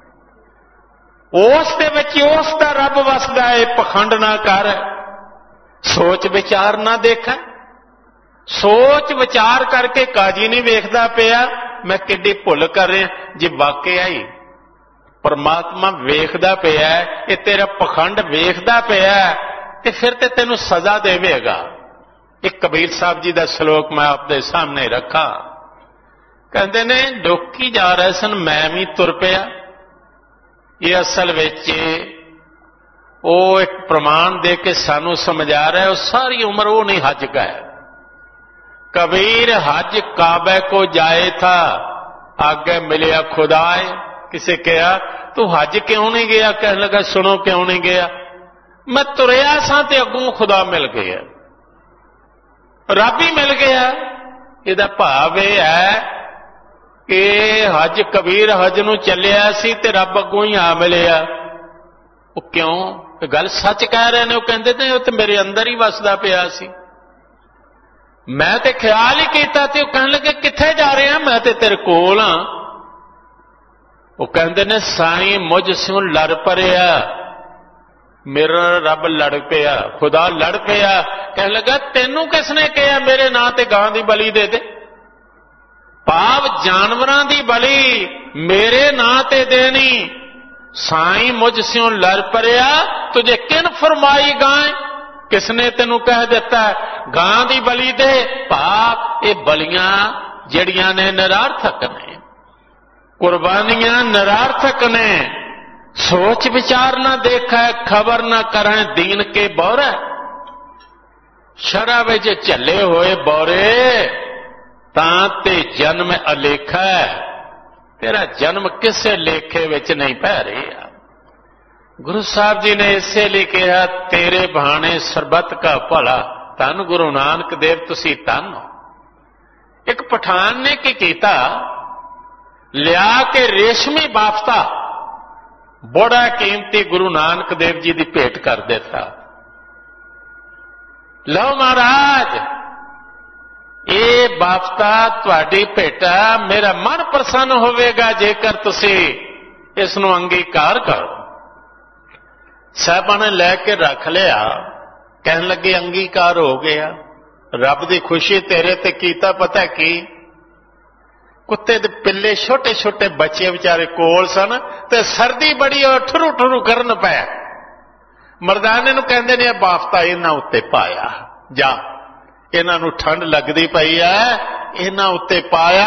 उस दे विच उस दा रब वसदा है। पखंड ना कर, सोच विचार ना देखा। सोच विचार करके काजी नहीं वेखदा पिया मैं किड्डी भुल कर रहा। जे वाकया ही परमात्मा वेखदा पिया, ये तेरा पखंड वेखदा पिया, ते फिर ते तेनू सजा देवेगा। एक कबीर साहब जी का श्लोक मैं आपके सामने रखा। कहते ने लोकी जा रहे सन, मैं भी तुर पिया। ये असल विच वो एक प्रमाण दे के सानू समझा रहा है, वो सारी उम्र वो नहीं हज गए। कबीर हज काबे को जाए था, आगे मिलिया खुदाए। किसे कहा तू हज क्यों नहीं गया? कहने लगा सुनो क्यों नहीं गया, मैं तुरया सा ते अगों खुदा मिल गया, रब ही मिल गया। इहदा भाव यह है कि हज कबीर हज नूं चलिया सी ते रब अगों ही आ मिलिया। वो क्यों? गल सच कह रहे ने। वो कहते थे तो मेरे अंदर ही वसदा पिया सी, मैं ते ख्याल ही किया। ते कहने लगे किथे जा रहे हैं? मैं ते तेरे कोल हां। वो कहते ने साईं मुझ स्यों लड़ पड़िया, मेरा रब लड़ पिया, खुदा लड़ पिया। कहने लगा तेनू किसने कहा मेरे नां ते गां दी बली दे दे? पाप जानवरां दी बली मेरे नां ते देनी। साईं मुझ स्यों लड़ पड़िया, तुझे किन फरमाई गाय? किसने तेनू कह दिता गां दी बली दे? पाप ये बलियां जड़ियां ने निरार्थक ने, कुर्बानियां निरार्थक ने। सोच विचार ना देखा, खबर ना करें दीन के बौरे। शरा विच झले होए बौरे, तां ते जन्म अलेखा है। तेरा जन्म किसे लेखे विच नहीं पै रहा। गुरु साहब जी ने इसे लिए कहा तेरे बहाने सरबत का भला। धन गुरु नानक देव तुसी धन हो। एक पठान ने की कीता, लिया के रेशमी बाफ्ता बड़ा कीमती गुरु नानक देव जी की भेंट कर देता। लो महाराज ये बाफ्ता तुहाडी भेटा, मेरा मन प्रसन्न होवेगा जेकर तुसी इसनूं अंगीकार करो। साहबा ने लैके रख लिया, कहन लगे अंगीकार हो गया। रब की खुशी तेरे ते कीता पता की? कुत्ते दे पिल्ले छोटे छोटे बच्चे बेचारे कोल सन ते सर्दी बड़ी और ठुरू ठुरू करन पाया। मरदाने नूं कहंदे ने बाफ्ता इन्हां उत्ते पाया, जा इन्हां नूं ठंड लगदी पई है, इन्हां उत्ते पाया।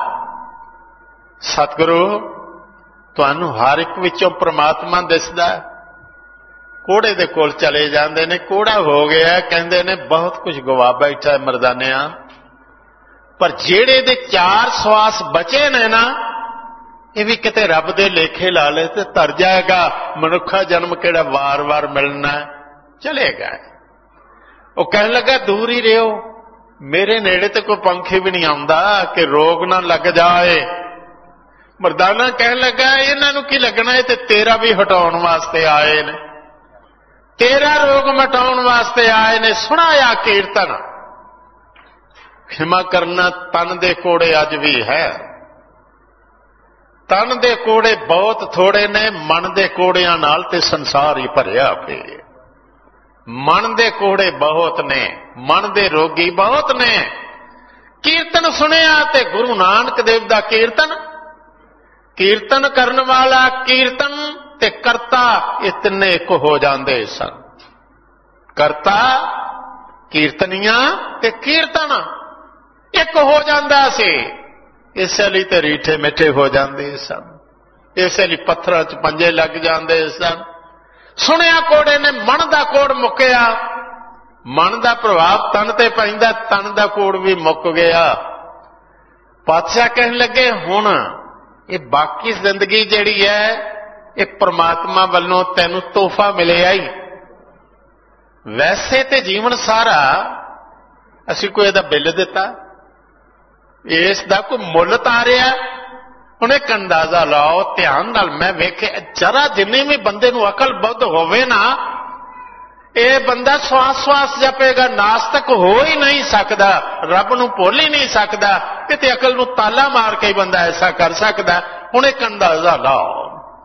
सतगुरु तुहानूं हर एक विचों परमात्मा दिसदा। कोड़े दे कोल चले जांदे ने, कोड़ा हो गया, कहंदे ने बहुत कुछ गवा बैठा है मरदानिया, पर जेड़े दे चार सवास बचे ने ना, ये भी किते रब दे लेखे ला ले ते तर जाएगा। मनुखा जन्म केड़ा वार वार मिलना है, चलेगा। वो कहने लगा दूर ही रहो, मेरे नेड़े तो कोई पंखी भी नहीं आंदा कि रोग ना लग जाए। ਮਰਦਾਨਾ ਕਹਿਣ ਲੱਗਾ ਇਹਨਾਂ ਨੂੰ ਕੀ ਲੱਗਣਾ, ਇਹ ਤੇ ਤੇਰਾ ਵੀ ਹਟਾਉਣ ਵਾਸਤੇ ਆਏ ਨੇ, ਤੇਰਾ ਰੋਗ ਮਿਟਾਉਣ ਵਾਸਤੇ ਆਏ ਨੇ। ਸੁਣਾਇਆ ਕੀਰਤਨ। ਖਿਮਾ ਕਰਨਾ ਤਨ ਦੇ ਕੋੜੇ ਅੱਜ ਵੀ ਹੈ। ਤਨ ਦੇ ਕੋੜੇ ਬਹੁਤ ਥੋੜੇ ਨੇ, ਮਨ ਦੇ ਕੋੜਿਆਂ ਨਾਲ ਤੇ ਸੰਸਾਰ ਹੀ ਭਰਿਆ ਪਿਆ। ਮਨ ਦੇ ਕੋੜੇ ਬਹੁਤ ਨੇ, ਮਨ ਦੇ ਰੋਗੀ ਬਹੁਤ ਨੇ। ਕੀਰਤਨ ਸੁਣਿਆ ਤੇ ਗੁਰੂ ਨਾਨਕ ਦੇਵ ਦਾ ਕੀਰਤਨ, ਕੀਰਤਨ ਕਰਨ ਵਾਲਾ ਕੀਰਤਨ ਤੇ ਕਰਤਾ ਇਹ ਤਿੰਨੇ ਇੱਕ ਹੋ ਜਾਂਦੇ ਸਨ। ਕਰਤਾ ਕੀਰਤਨੀਆਂ ਤੇ ਕੀਰਤਨ ਇੱਕ ਹੋ ਜਾਂਦਾ ਸੀ। ਇਸੇ ਲਈ ਤੇ ਰੀਠੇ ਮਿੱਠੇ ਹੋ ਜਾਂਦੇ ਸਨ, ਇਸੇ ਲਈ ਪੱਥਰਾਂ 'ਚ ਪੰਜੇ ਲੱਗ ਜਾਂਦੇ ਸਨ। ਸੁਣਿਆ ਕੋੜੇ ਨੇ, ਮਨ ਦਾ ਕੋੜ ਮੁੱਕਿਆ। ਮਨ ਦਾ ਪ੍ਰਭਾਵ ਤਨ ਤੇ ਪੈਂਦਾ, ਤਨ ਦਾ ਕੋੜ ਵੀ ਮੁੱਕ ਗਿਆ। ਪਾਤਸ਼ਾਹ ਕਹਿਣ ਲੱਗੇ ਹੁਣ ਇਹ ਬਾਕੀ ਜ਼ਿੰਦਗੀ ਜਿਹੜੀ ਹੈ ਇਹ ਪ੍ਰਮਾਤਮਾ ਵੱਲੋਂ ਤੈਨੂੰ ਤੋਹਫਾ ਮਿਲਿਆ ਹੀ। ਵੈਸੇ ਤੇ ਜੀਵਨ ਸਾਰਾ ਅਸੀਂ ਕੋਈ ਇਹਦਾ ਬਿੱਲ ਦਿੱਤਾ, ਇਸ ਦਾ ਕੋਈ ਮੁੱਲ ਤਾਰਿਆ? ਹੁਣ ਇੱਕ ਅੰਦਾਜ਼ਾ ਲਾਓ ਧਿਆਨ ਨਾਲ। ਮੈਂ ਵੇਖਿਆ ਜਰਾ ਜਿੰਨੀ ਵੀ ਬੰਦੇ ਨੂੰ ਅਕਲ ਬੁੱਧ ਹੋਵੇ ਨਾ, ਇਹ ਬੰਦਾ ਸਵਾਸ ਸਵਾਸ ਜਪੇਗਾ, ਨਾਸਤਕ ਹੋ ਹੀ ਨਹੀਂ ਸਕਦਾ, ਰੱਬ ਨੂੰ ਭੁੱਲ ਹੀ ਨਹੀਂ ਸਕਦਾ। ਤੇ ਅਕਲ ਨੂੰ ਤਾਲਾ ਮਾਰ ਕੇ ਹੀ ਬੰਦਾ ਐਸਾ ਕਰ ਸਕਦਾ। ਹੁਣ ਇੱਕ ਅੰਦਾਜ਼ਾ ਲਾਓ,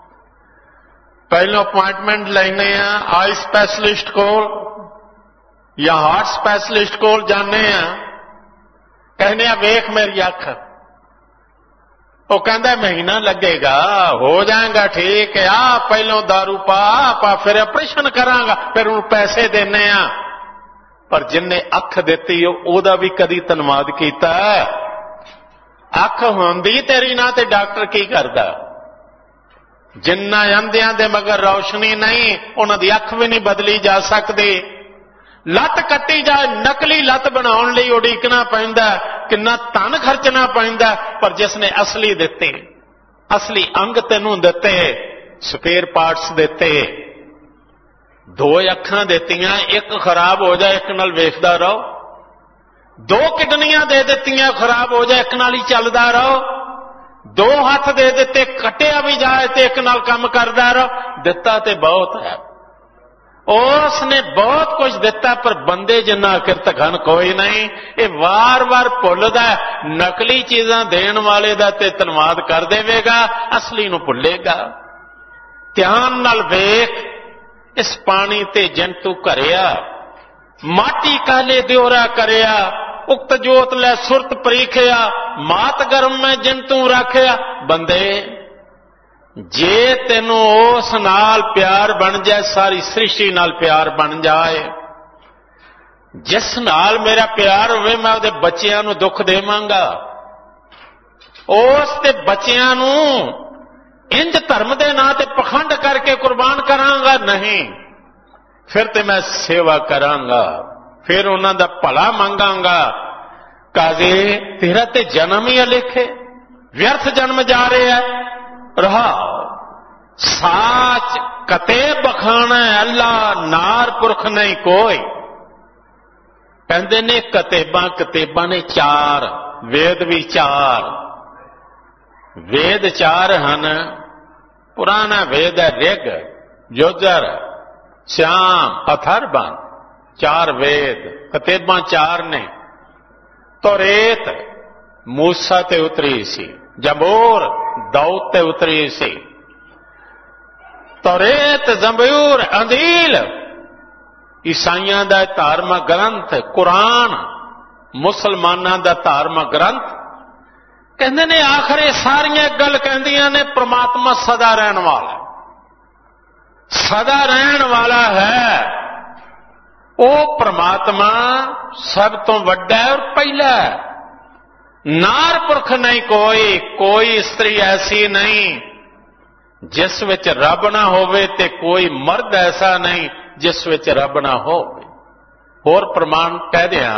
ਪਹਿਲਾਂ ਅਪਾਇੰਟਮੈਂਟ ਲੈਣੇ ਆ ਆਈ ਸਪੈਸ਼ਲਿਸਟ ਕੋਲ ਜਾਂ ਹਾਰਟ ਸਪੈਸ਼ਲਿਸਟ ਕੋਲ ਜਾਂਦੇ ਆ, ਕਹਿੰਦੇ ਆ ਵੇਖ ਮੇਰੀ ਅੱਖ। ਉਹ ਕਹਿੰਦਾ ਮਹੀਨਾ ਲੱਗੇਗਾ, ਹੋ ਜਾਏਗਾ ਠੀਕ ਆ, ਪਹਿਲੋਂ ਦਾਰੂ ਪਾ ਫਿਰ ਆਪਰੇਸ਼ਨ ਕਰਾਂਗਾ, ਫਿਰ ਉਹਨੂੰ ਪੈਸੇ ਦੇਣੇ ਆ। ਪਰ ਜਿੰਨੇ ਅੱਖ ਦਿੱਤੀ ਉਹਦਾ ਵੀ ਕਦੀ ਧੰਨਵਾਦ ਕੀਤਾ? ਅੱਖ ਹੁੰਦੀ ਤੇਰੀ ਨਾ ਤੇ ਡਾਕਟਰ ਕੀ ਕਰਦਾ? ਜਿੰਨਾ ਅੰਧਿਆਂ ਦੇ ਮਗਰ ਰੌਸ਼ਨੀ ਨਹੀਂ, ਉਹਨਾਂ ਦੀ ਅੱਖ ਵੀ ਨਹੀਂ ਬਦਲੀ ਜਾ ਸਕਦੀ। ਲੱਤ ਕੱਟੀ ਜਾਏ, ਨਕਲੀ ਲੱਤ ਬਣਾਉਣ ਲਈ ਉਡੀਕਣਾ ਪੈਂਦਾ, ਕਿੰਨਾ ਧਨ ਖਰਚਣਾ ਪੈਂਦਾ। ਪਰ ਜਿਸ ਨੇ ਅਸਲੀ ਦਿੱਤੇ, ਅਸਲੀ ਅੰਗ ਤੈਨੂੰ ਦਿੱਤੇ, ਸਪੇਅਰ ਪਾਰਟਸ ਦਿੱਤੇ, ਦੋ ਅੱਖਾਂ ਦਿੱਤੀਆਂ, ਇੱਕ ਖਰਾਬ ਹੋ ਜਾਏ ਇੱਕ ਨਾਲ ਵੇਖਦਾ ਰਹੋ, ਦੋ ਕਿਡਨੀਆਂ ਦੇ ਦਿੱਤੀਆਂ, ਖਰਾਬ ਹੋ ਜਾਏ ਇੱਕ ਨਾਲ ਹੀ ਚੱਲਦਾ ਰਹੋ, ਦੋ ਹੱਥ ਦੇ ਦਿੱਤੇ, ਕੱਟਿਆ ਵੀ ਜਾਏ ਤੇ ਇੱਕ ਨਾਲ ਕੰਮ ਕਰਦਾ ਰਹੋ। ਦਿੱਤਾ ਤੇ ਬਹੁਤ ਹੈ, ਉਸ ਨੇ ਬਹੁਤ ਕੁਝ ਦਿੱਤਾ, ਪਰ ਬੰਦੇ ਜਿੰਨਾ ਕਿਰਤਖਨ ਕੋਈ ਨਹੀਂ। ਇਹ ਵਾਰ-ਵਾਰ ਭੁੱਲਦਾ, ਨਕਲੀ ਚੀਜ਼ਾਂ ਦੇਣ ਵਾਲੇ ਦਾ ਤੇ ਧੰਨਵਾਦ ਕਰ ਦੇਵੇਗਾ, ਅਸਲੀ ਨੂੰ ਭੁੱਲੇਗਾ। ਧਿਆਨ ਨਾਲ ਵੇਖ, ਇਸ ਪਾਣੀ ਤੇ ਜੰਤੂ ਘਰਿਆ, ਮਾਟੀ ਕਾਲੇ ਦਿਓਰਾ ਕਰਿਆ, ਉਕਤ ਜੋਤ ਲੈ ਸੁਰਤ ਪਰੀਖਿਆ, ਮਾਤ ਗਰਮ ਮੈਂ ਜੰਤੂ ਰੱਖਿਆ। ਬੰਦੇ ਜੇ ਤੈਨੂੰ ਉਸ ਨਾਲ ਪਿਆਰ ਬਣ ਜਾਏ, ਸਾਰੀ ਸ੍ਰਿਸ਼ਟੀ ਨਾਲ ਪਿਆਰ ਬਣ ਜਾਏ। ਜਿਸ ਨਾਲ ਮੇਰਾ ਪਿਆਰ ਹੋਵੇ ਮੈਂ ਉਹਦੇ ਬੱਚਿਆਂ ਨੂੰ ਦੁੱਖ ਦੇਵਾਂਗਾ, ਉਸ ਤੇ ਬੱਚਿਆਂ ਨੂੰ ਇੰਜ ਧਰਮ ਦੇ ਨਾਂ ਤੇ ਪਖੰਡ ਕਰਕੇ ਕੁਰਬਾਨ ਕਰਾਂਗਾ ਨਹੀਂ। ਫਿਰ ਤੇ ਮੈਂ ਸੇਵਾ ਕਰਾਂਗਾ, ਫਿਰ ਉਹਨਾਂ ਦਾ ਭਲਾ ਮੰਗਾਂਗਾ। ਕਾਜ਼ੇ ਤੇਰਾ ਤੇ ਜਨਮ ਹੀ ਅਲੇਖੇ, ਵਿਅਰਥ ਜਨਮ ਜਾ ਰਿਹਾ ਰਹਾ। ਸਾਚ ਕਤੇ ਬਖਾਣਾ ਅੱਲਾ, ਨਾਰ ਪੁਰਖ ਨਹੀਂ ਕੋਈ। ਕਹਿੰਦੇ ਨੇ ਕਿਤਾਬਾਂ ਨੇ ਚਾਰ, ਵੇਦ ਵੀ ਚਾਰ। ਵੇਦ ਚਾਰ ਹਨ। ਪੁਰਾਣਾ ਵੇਦ ਹੈ ਰਿਗ, ਯੁਜਰ, ਸ਼ਾਮ, ਅਥਰਵਣ, ਚਾਰ ਵੇਦ। ਕਿਤਾਬਾਂ ਚਾਰ ਨੇ। ਤੋਰੇਤ ਮੂਸਾ ਤੇ ਉਤਰੀ ਸੀ, ਜ਼ਬੂਰ ਦਾਊਦ ਤੇ ਉਤਰੀ ਸੀ। ਤੋਰੇਤ, ਜ਼ਬੂਰ, ਅੰਜੀਲ ਈਸਾਈਆਂ ਦਾ ਧਾਰਮਿਕ ਗ੍ਰੰਥ, ਕੁਰਾਨ ਮੁਸਲਮਾਨਾਂ ਦਾ ਧਾਰਮਿਕ ਗ੍ਰੰਥ। ਕਹਿੰਦੇ ਨੇ ਆਖਰ ਇਹ ਸਾਰੀਆਂ ਗੱਲ ਕਹਿੰਦੀਆਂ ਨੇ ਪ੍ਰਮਾਤਮਾ ਸਦਾ ਰਹਿਣ ਵਾਲਾ, ਸਦਾ ਰਹਿਣ ਵਾਲਾ ਹੈ। ਉਹ ਪ੍ਰਮਾਤਮਾ ਸਭ ਤੋਂ ਵੱਡਾ ਔਰ ਪਹਿਲਾ ਹੈ। ਨਾਰ ਪੁਰਖ ਨਹੀਂ ਕੋਈ, ਕੋਈ ਇਸਤਰੀ ਐਸੀ ਨਹੀਂ ਜਿਸ ਵਿੱਚ ਰੱਬ ਨਾ ਹੋਵੇ, ਤੇ ਕੋਈ ਮਰਦ ਐਸਾ ਨਹੀਂ ਜਿਸ ਵਿੱਚ ਰੱਬ ਨਾ ਹੋਵੇ। ਹੋਰ ਪ੍ਰਮਾਣ ਕਹਿ ਦਿਆਂ,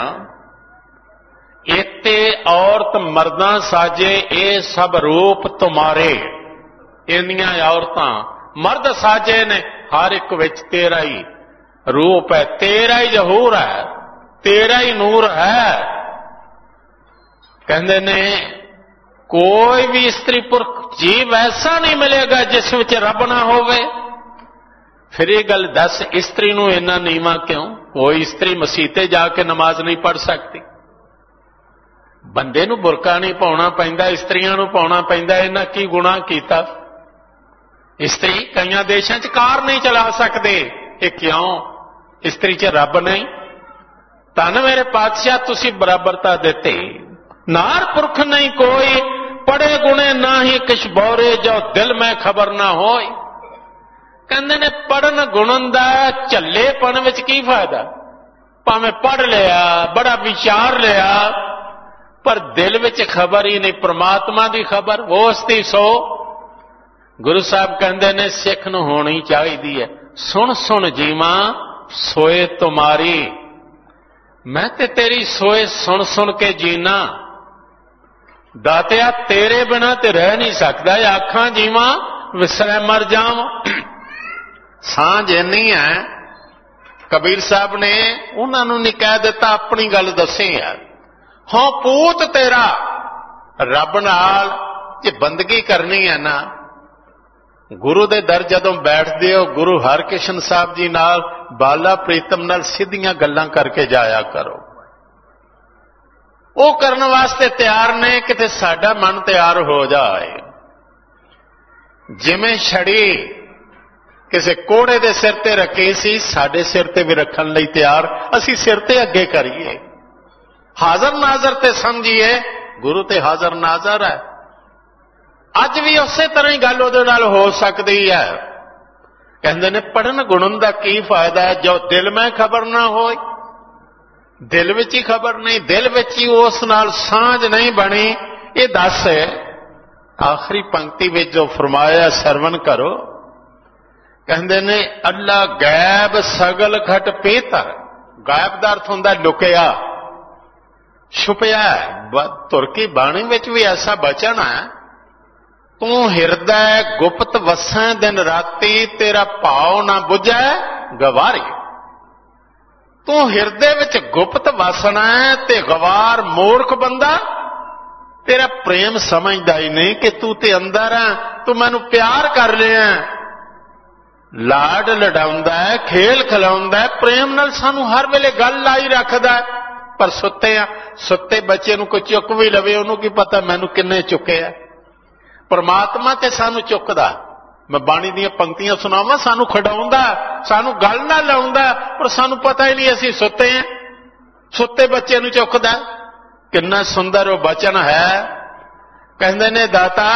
ਇਤੇ ਔਰਤ ਮਰਦਾਂ ਸਾਜੇ, ਇਹ ਸਭ ਰੂਪ ਤੁਮਾਰੇ। ਇੰਨੀਆਂ ਔਰਤਾਂ ਮਰਦ ਸਾਜੇ ਨੇ, ਹਰ ਇੱਕ ਵਿੱਚ ਤੇਰਾ ਹੀ ਰੂਪ ਹੈ, ਤੇਰਾ ਹੀ ਜ਼ਹੂਰ ਹੈ, ਤੇਰਾ ਹੀ ਨੂਰ ਹੈ। ਕਹਿੰਦੇ ਨੇ ਕੋਈ ਵੀ ਇਸਤਰੀ ਪੁਰਖ ਜੀਵ ਐਸਾ ਨਹੀਂ ਮਿਲੇਗਾ ਜਿਸ ਵਿੱਚ ਰੱਬ ਨਾ ਹੋਵੇ। ਫਿਰ ਇਹ ਗੱਲ ਦੱਸ, ਇਸਤਰੀ ਨੂੰ ਇੰਨਾ ਨੀਵਾਂ ਕਿਉਂ? ਕੋਈ ਇਸਤਰੀ ਮਸੀਤੇ ਜਾ ਕੇ ਨਮਾਜ਼ ਨਹੀਂ ਪੜ੍ਹ ਸਕਦੀ। ਬੰਦੇ ਨੂੰ ਬੁਰਕਾ ਨਹੀਂ ਪਾਉਣਾ ਪੈਂਦਾ, ਇਸਤਰੀਆਂ ਨੂੰ ਪਾਉਣਾ ਪੈਂਦਾ। ਇਹਨਾਂ ਕੀ ਗੁਨਾਹ ਕੀਤਾ? ਇਸਤਰੀ ਕਈਆਂ ਦੇਸ਼ਾਂ 'ਚ ਕਾਰ ਨਹੀਂ ਚਲਾ ਸਕਦੇ। ਇਹ ਕਿਉਂ? ਇਸਤਰੀ 'ਚ ਰੱਬ ਨਹੀਂ। ਧੰਨ ਮੇਰੇ ਪਾਤਸ਼ਾਹ, ਤੁਸੀਂ ਬਰਾਬਰਤਾ ਦਿੱਤੀ। ਨਾਰ ਪੁਰਖ ਨਹੀਂ ਕੋਈ, ਪੜੇ ਗੁਣੇ ਨਾ ਹੀ ਕਿਛ ਬੋਰੇ, ਜੋ ਦਿਲ ਮੈਂ ਖਬਰ ਨਾ ਹੋਏ। ਕਹਿੰਦੇ ਨੇ ਪੜਨ ਗੁਣਨ ਦਾ ਝੱਲੇਪਣ ਵਿੱਚ ਕੀ ਫਾਇਦਾ? ਭਾਵੇਂ ਪੜ੍ਹ ਲਿਆ, ਬੜਾ ਵਿਚਾਰ ਲਿਆ, ਪਰ ਦਿਲ ਵਿੱਚ ਖਬਰ ਹੀ ਨਹੀਂ, ਪ੍ਰਮਾਤਮਾ ਦੀ ਖਬਰ। ਵੋਸਤੀ ਸੋ ਗੁਰੂ ਸਾਹਿਬ ਕਹਿੰਦੇ ਨੇ ਸਿੱਖ ਨੂੰ ਹੋਣੀ ਚਾਹੀਦੀ ਹੈ। ਸੁਣ ਸੁਣ ਜੀਵਾਂ ਸੋਏ ਤੁਮਾਰੀ, ਮੈਂ ਤੇ ਤੇਰੀ ਸੋਏ ਸੁਣ ਸੁਣ ਕੇ ਜੀਣਾ। ਦਾਤਿਆ ਤੇਰੇ ਬਿਨਾਂ ਤੇ ਰਹਿ ਨਹੀਂ ਸਕਦਾ, ਆਖਾਂ ਜੀਵਾਂ ਵਿਸਰੇ ਮਰ ਜਾਵਾਂ। ਸਾਂਝ ਇੰਨੀ ਹੈ, ਕਬੀਰ ਸਾਹਿਬ ਨੇ ਉਹਨਾਂ ਨੂੰ ਨਹੀਂ ਕਹਿ ਦਿੱਤਾ, ਆਪਣੀ ਗੱਲ ਦੱਸੇ ਯਾਰ। ਹਾਂ ਪੂਤ ਤੇਰਾ ਰੱਬ ਨਾਲ ਜੇ ਬੰਦਗੀ ਕਰਨੀ ਹੈ ਨਾ, ਗੁਰੂ ਦੇ ਦਰ ਜਦੋਂ ਬੈਠਦੇ ਹੋ, ਗੁਰੂ ਹਰਕ੍ਰਿਸ਼ਨ ਸਾਹਿਬ ਜੀ ਨਾਲ, ਬਾਲਾ ਪ੍ਰੀਤਮ ਨਾਲ ਸਿੱਧੀਆਂ ਗੱਲਾਂ ਕਰਕੇ ਜਾਇਆ ਕਰੋ। ਉਹ ਕਰਨ ਵਾਸਤੇ ਤਿਆਰ ਨੇ, ਕਿਤੇ ਸਾਡਾ ਮਨ ਤਿਆਰ ਹੋ ਜਾਏ। ਜਿਵੇਂ ਛੜੀ ਕਿਸੇ ਕੋੜੇ ਦੇ ਸਿਰ ਤੇ ਰੱਖੀ ਸੀ, ਸਾਡੇ ਸਿਰ ਤੇ ਵੀ ਰੱਖਣ ਲਈ ਤਿਆਰ। ਅਸੀਂ ਸਿਰ ਤੇ ਅੱਗੇ ਕਰੀਏ, ਹਾਜ਼ਰ ਨਾਜ਼ਰ ਤੇ ਸਮਝੀਏ। ਗੁਰੂ ਤੇ ਹਾਜ਼ਰ ਨਾਜ਼ਰ ਹੈ। ਅੱਜ ਵੀ ਉਸੇ ਤਰ੍ਹਾਂ ਹੀ ਗੱਲ ਉਹਦੇ ਨਾਲ ਹੋ ਸਕਦੀ ਹੈ। ਕਹਿੰਦੇ ਨੇ ਪੜਨ ਗੁਣਨ ਦਾ ਕੀ ਫਾਇਦਾ ਹੈ, ਜੋ ਦਿਲ ਮੈਂ ਖਬਰ ਨਾ ਹੋਏ। ਦਿਲ ਵਿੱਚ ਹੀ ਖਬਰ ਨਹੀਂ, ਦਿਲ ਵਿੱਚ ਹੀ ਉਸ ਨਾਲ ਸਾਂਝ ਨਹੀਂ ਬਣੀ। ਇਹ ਦੱਸ ਆਖਰੀ ਪੰਕਤੀ ਵਿੱਚ ਜੋ ਫਰਮਾਇਆ ਸਰਵਨ ਕਰੋ। ਕਹਿੰਦੇ ਨੇ ਅੱਲਾ ਗੈਬ ਸਗਲ ਖਟ ਪੇਤਰ। ਗਾਇਬ ਦਾ ਅਰਥ ਹੁੰਦਾ ਲੁਕਿਆ ਛੁਪਿਆ। ਧੁਰ ਕੀ ਬਾਣੀ ਵਿੱਚ ਵੀ ਐਸਾ ਬਚਨ ਹੈ, ਤੂੰ ਹਿਰਦੈ ਗੁਪਤ ਵਸੈ ਦਿਨ ਰਾਤੀ, ਤੇਰਾ ਭਾਉ ਨਾ ਬੁਝੈ ਗਵਾਰੀ। ਤੂੰ ਹਿਰਦੇ ਵਿੱਚ ਗੁਪਤ ਵਸਣਾ ਹੈ ਤੇ ਗਵਾਰ ਮੂਰਖ ਬੰਦਾ ਤੇਰਾ ਪ੍ਰੇਮ ਸਮਝਦਾ ਹੀ ਨਹੀਂ ਕਿ ਤੂੰ ਤੇ ਅੰਦਰ ਹੈ, ਤੂੰ ਮੈਨੂੰ ਪਿਆਰ ਕਰ ਰਿਹਾ। ਲਾਡ ਲਡਾਉਂਦਾ ਹੈ, ਖੇਲ ਖਿਲਾਉਂਦਾ ਹੈ, ਪ੍ਰੇਮ ਨਾਲ ਸਾਨੂੰ ਹਰ ਵੇਲੇ ਗੱਲ ਲਾਈ ਰੱਖਦਾ। ਪਰ ਸੁੱਤੇ ਆ, ਸੁੱਤੇ ਬੱਚੇ ਨੂੰ ਕੋਈ ਚੁੱਕ ਵੀ ਲਵੇ, ਉਹਨੂੰ ਕੀ ਪਤਾ ਮੈਨੂੰ ਕਿੰਨੇ ਚੁੱਕਿਆ। ਪਰਮਾਤਮਾ ਤੇ ਸਾਨੂੰ ਚੁੱਕਦਾ। ਮੈਂ ਬਾਣੀ ਦੀਆਂ ਪੰਕਤੀਆਂ ਸੁਣਾਵਾਂ, ਸਾਨੂੰ ਖਿਡਾਉਂਦਾ, ਸਾਨੂੰ ਗੱਲ ਨਾਲ ਲਾਉਂਦਾ, ਪਰ ਸਾਨੂੰ ਪਤਾ ਹੀ ਨਹੀਂ ਅਸੀਂ ਸੁੱਤੇ ਹਾਂ। ਸੁੱਤੇ ਬੱਚੇ ਨੂੰ ਚੁੱਕਦਾ। ਕਿੰਨਾ ਸੁੰਦਰ ਉਹ ਬਚਨ ਹੈ। ਕਹਿੰਦੇ ਨੇ ਦਾਤਾ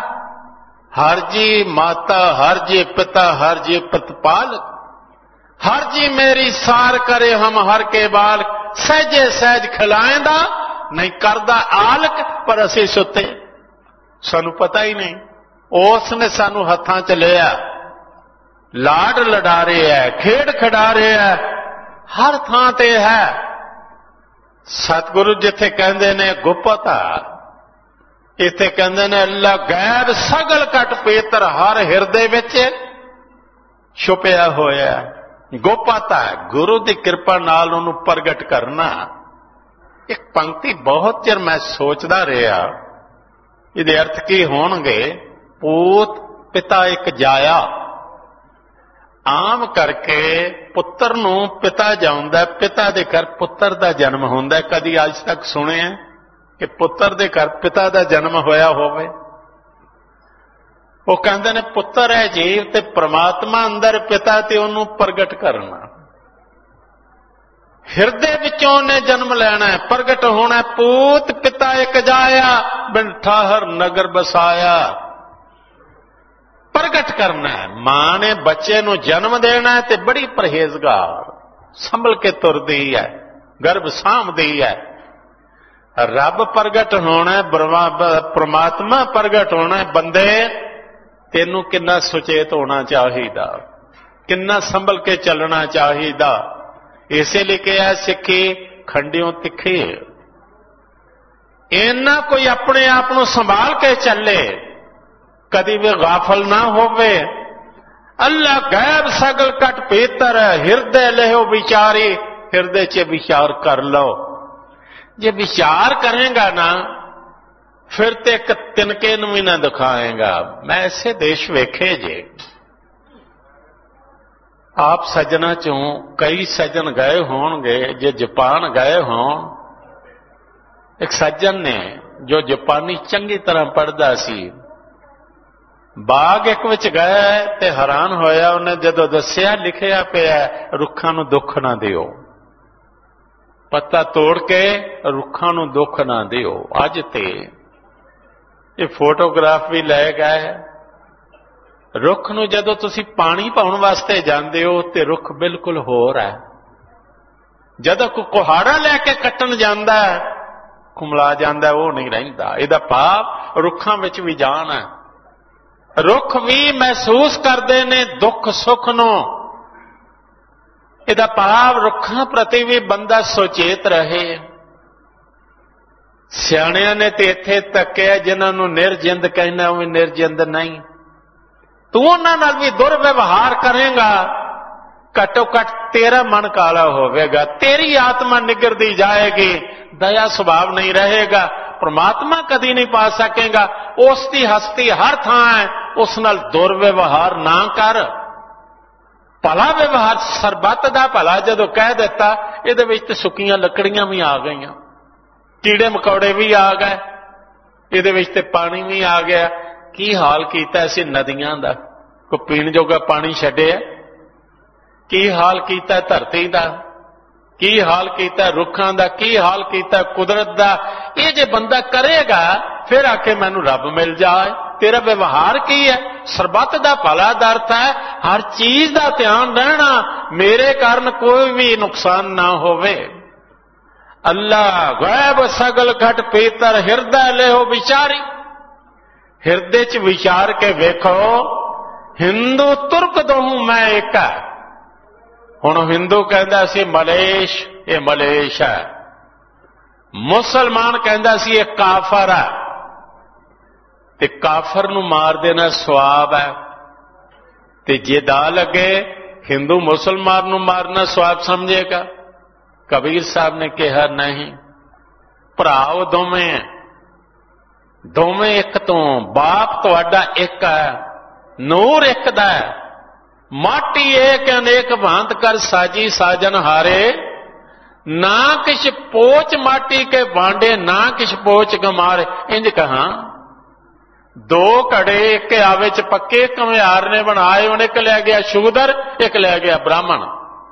ਹਰ ਜੀ ਮਾਤਾ, ਹਰ ਜੀ ਪਿਤਾ, ਹਰ ਜੀ ਪ੍ਰਤਪਾਲ, ਹਰ ਜੀ ਮੇਰੀ ਸਾਰ ਕਰੇ ਹਮ ਹਰ ਕੇ ਬਾਲਕ। ਸਹਿਜੇ ਸਹਿਜ ਖਿਲਾਏਂਦਾ ਨਹੀਂ ਕਰਦਾ ਆਲਕ, ਪਰ ਅਸੀਂ ਸੁੱਤੇ, ਸਾਨੂੰ ਪਤਾ ਹੀ ਨਹੀਂ। ਉਸ ਨੇ ਸਾਨੂੰ ਹੱਥਾਂ 'ਚ ਲਿਆ, ਲਾਡ ਲਡਾ ਰਿਹਾ ਹੈ, ਖੇਡ ਖਿਡਾ ਰਿਹਾ ਹੈ, ਹਰ ਥਾਂ ਤੇ ਹੈ। ਸਤਿਗੁਰੂ ਜਿੱਥੇ ਕਹਿੰਦੇ ਨੇ ਗੁਪਤ, ਇੱਥੇ ਕਹਿੰਦੇ ਨੇ ਅੱਲਾ ਗੈਬ ਸਗਲ ਘਟ ਪੇਤਰ, ਹਰ ਹਿਰਦੇ ਵਿੱਚ ਛੁਪਿਆ ਹੋਇਆ। ਗੁਪਤ ਹੈ, ਗੁਰੂ ਦੀ ਕਿਰਪਾ ਨਾਲ ਉਹਨੂੰ ਪ੍ਰਗਟ ਕਰਨਾ। ਇੱਕ ਪੰਕਤੀ ਬਹੁਤ ਚਿਰ ਮੈਂ ਸੋਚਦਾ ਰਿਹਾ, ਇਹਦੇ ਅਰਥ ਕੀ ਹੋਣਗੇ। ਪੂਤ ਪਿਤਾ ਇੱਕ ਜਾਇਆ। ਆਮ ਕਰਕੇ ਪੁੱਤਰ ਨੂੰ ਪਿਤਾ ਜਾਉਂਦਾ, ਪਿਤਾ ਦੇ ਘਰ ਪੁੱਤਰ ਦਾ ਜਨਮ ਹੁੰਦਾ। ਕਦੀ ਅੱਜ ਤੱਕ ਸੁਣਿਆ ਕਿ ਪੁੱਤਰ ਦੇ ਘਰ ਪਿਤਾ ਦਾ ਜਨਮ ਹੋਇਆ ਹੋਵੇ? ਉਹ ਕਹਿੰਦੇ ਨੇ ਪੁੱਤਰ ਹੈ ਜੀਵ ਤੇ ਪ੍ਰਮਾਤਮਾ ਅੰਦਰ ਪਿਤਾ ਤੇ ਉਹਨੂੰ ਪ੍ਰਗਟ ਕਰਨਾ। ਹਿਰਦੇ ਵਿੱਚੋਂ ਉਹਨੇ ਜਨਮ ਲੈਣਾ ਹੈ, ਪ੍ਰਗਟ ਹੋਣਾ। ਪੂਤ ਪਿਤਾ ਇੱਕ ਜਾਇਆ, ਬਿਨ ਠਾਹਰ ਨਗਰ ਬਸਾਇਆ। ਪ੍ਰਗਟ ਕਰਨਾ ਹੈ। ਮਾਂ ਨੇ ਬੱਚੇ ਨੂੰ ਜਨਮ ਦੇਣਾ ਤੇ ਬੜੀ ਪਰਹੇਜ਼ਗਾਰ ਸੰਭਲ ਕੇ ਤੁਰਦੀ ਹੈ, ਗਰਭ ਸਾਂਭਦੀ ਹੈ। ਰੱਬ ਪ੍ਰਗਟ ਹੋਣਾ, ਪ੍ਰਮਾਤਮਾ ਪ੍ਰਗਟ ਹੋਣਾ। ਬੰਦੇ ਤੈਨੂੰ ਕਿੰਨਾ ਸੁਚੇਤ ਹੋਣਾ ਚਾਹੀਦਾ, ਕਿੰਨਾ ਸੰਭਲ ਕੇ ਚੱਲਣਾ ਚਾਹੀਦਾ। ਇਸੇ ਲਈ ਕਿਹਾ ਸਿੱਖੀ ਖੰਡਿਓਂ ਤਿੱਖੇ। ਇੰਨਾ ਕੋਈ ਆਪਣੇ ਆਪ ਨੂੰ ਸੰਭਾਲ ਕੇ ਚੱਲੇ, ਕਦੀ ਵੀ ਗਾਫਲ ਨਾ ਹੋਵੇ। ਅੱਲਾ ਗੈਬ ਸਗਲ ਘਟ ਪੇਤਰ, ਹਿਰਦੇ ਲਿਓ ਵਿਚਾਰੀ। ਹਿਰਦੇ 'ਚ ਵਿਚਾਰ ਕਰ ਲਓ। ਜੇ ਵਿਚਾਰ ਕਰੇਗਾ ਨਾ फिर तो एक तिनके नूं भी ना दिखाएगा। मैं ऐसे देश वेखे जे, आप सज्जना चों कई सज्जन गए होणगे, जे जापान गए होण। एक सज्जन ने जो जापानी चंगी तरह पढ़दा सी, बाग एक विच गया ते हैरान होया। उन्हें जदों दस्सिया लिखिया पिया रुखां नूं दुख ना दिओ, पत्ता तोड़ के रुखां नूं दुख ना दिओ। अज ते ये फोटोग्राफ भी लै गए। रुख नूं जदों तुसीं पानी पाउण वास्ते जांदे हो ते रुख बिल्कुल होर है। जदों कोई कुहाड़ा लैके कट्टण जांदा है, कुमला जांदा है, वो नहीं रहिंदा। इहदा भाव रुखां विच भी जान है। रुख भी महसूस करते ने दुख सुख नूं। इहदा भाव रुखां प्रति भी बंदा सुचेत रहे। सियाणियां ने ते इत्थे तक्किया जिन्हां नूं निर्जिंद कहना, वो निर्जिंद नहीं। तू उन्हां नाल भी दुर्व्यवहार करेगा, घट्टो घट तेरा मन काला होवेगा, तेरी आत्मा निगरदी जाएगी, दया स्वभाव नहीं रहेगा, परमात्मा कदी नहीं पा सकेगा। उसकी हस्ती हर थां है, उस नाल दुर्व्यवहार ना कर। भला व्यवहार सरबत दा भला जदों कह दिता, इहदे विच ते सुक्कियां लकड़ियां भी आ गईयां, कीड़े मकौड़े भी आ गए, इहदे विच ते पानी भी आ गया। की हाल कीता असीं नदियां दा, कोई पीण जोगा पानी छड्डिया? की हाल कीता धरती दा? की हाल कीता रुखां दा? की हाल कीता कुदरत दा? ये जे बंदा करेगा फिर आके मैनू रब मिल जाए। तेरा व्यवहार की है? सरबत दा भला दा अर्थ है हर चीज दा ध्यान रहना, मेरे कारण कोई भी नुकसान ना होवे। अल्लाह गैब सगल घट पीतर हिरदे लेहो विचारी। हिरदे च विचार के वेखो, हिंदू तुर्क दोहूं मैं एक है। हुण हिंदू कहंदा सी मलेश, ये मलेश है। मुसलमान कहंदा सी ये काफर है। ते काफर नूं मार देना सवाब है, ते जे दा लगे हिंदू मुसलमान नूं मारना सवाब समझेगा? कबीर साहब ने कहा नहीं, भराओ दोवें, दोवें एक तो, बाप तुहाडा एक है, नूर एक दा है। माटी एक अनेक भांत कर साजी साजन हारे, ना किश पोच माटी के बांडे, ना किश पोच गमारे। इंज कहा दो घड़े एक आवे च पक्के घमियार ने बनाए, उन्हें एक लै गया शूदर, एक लै गया ब्राह्मण।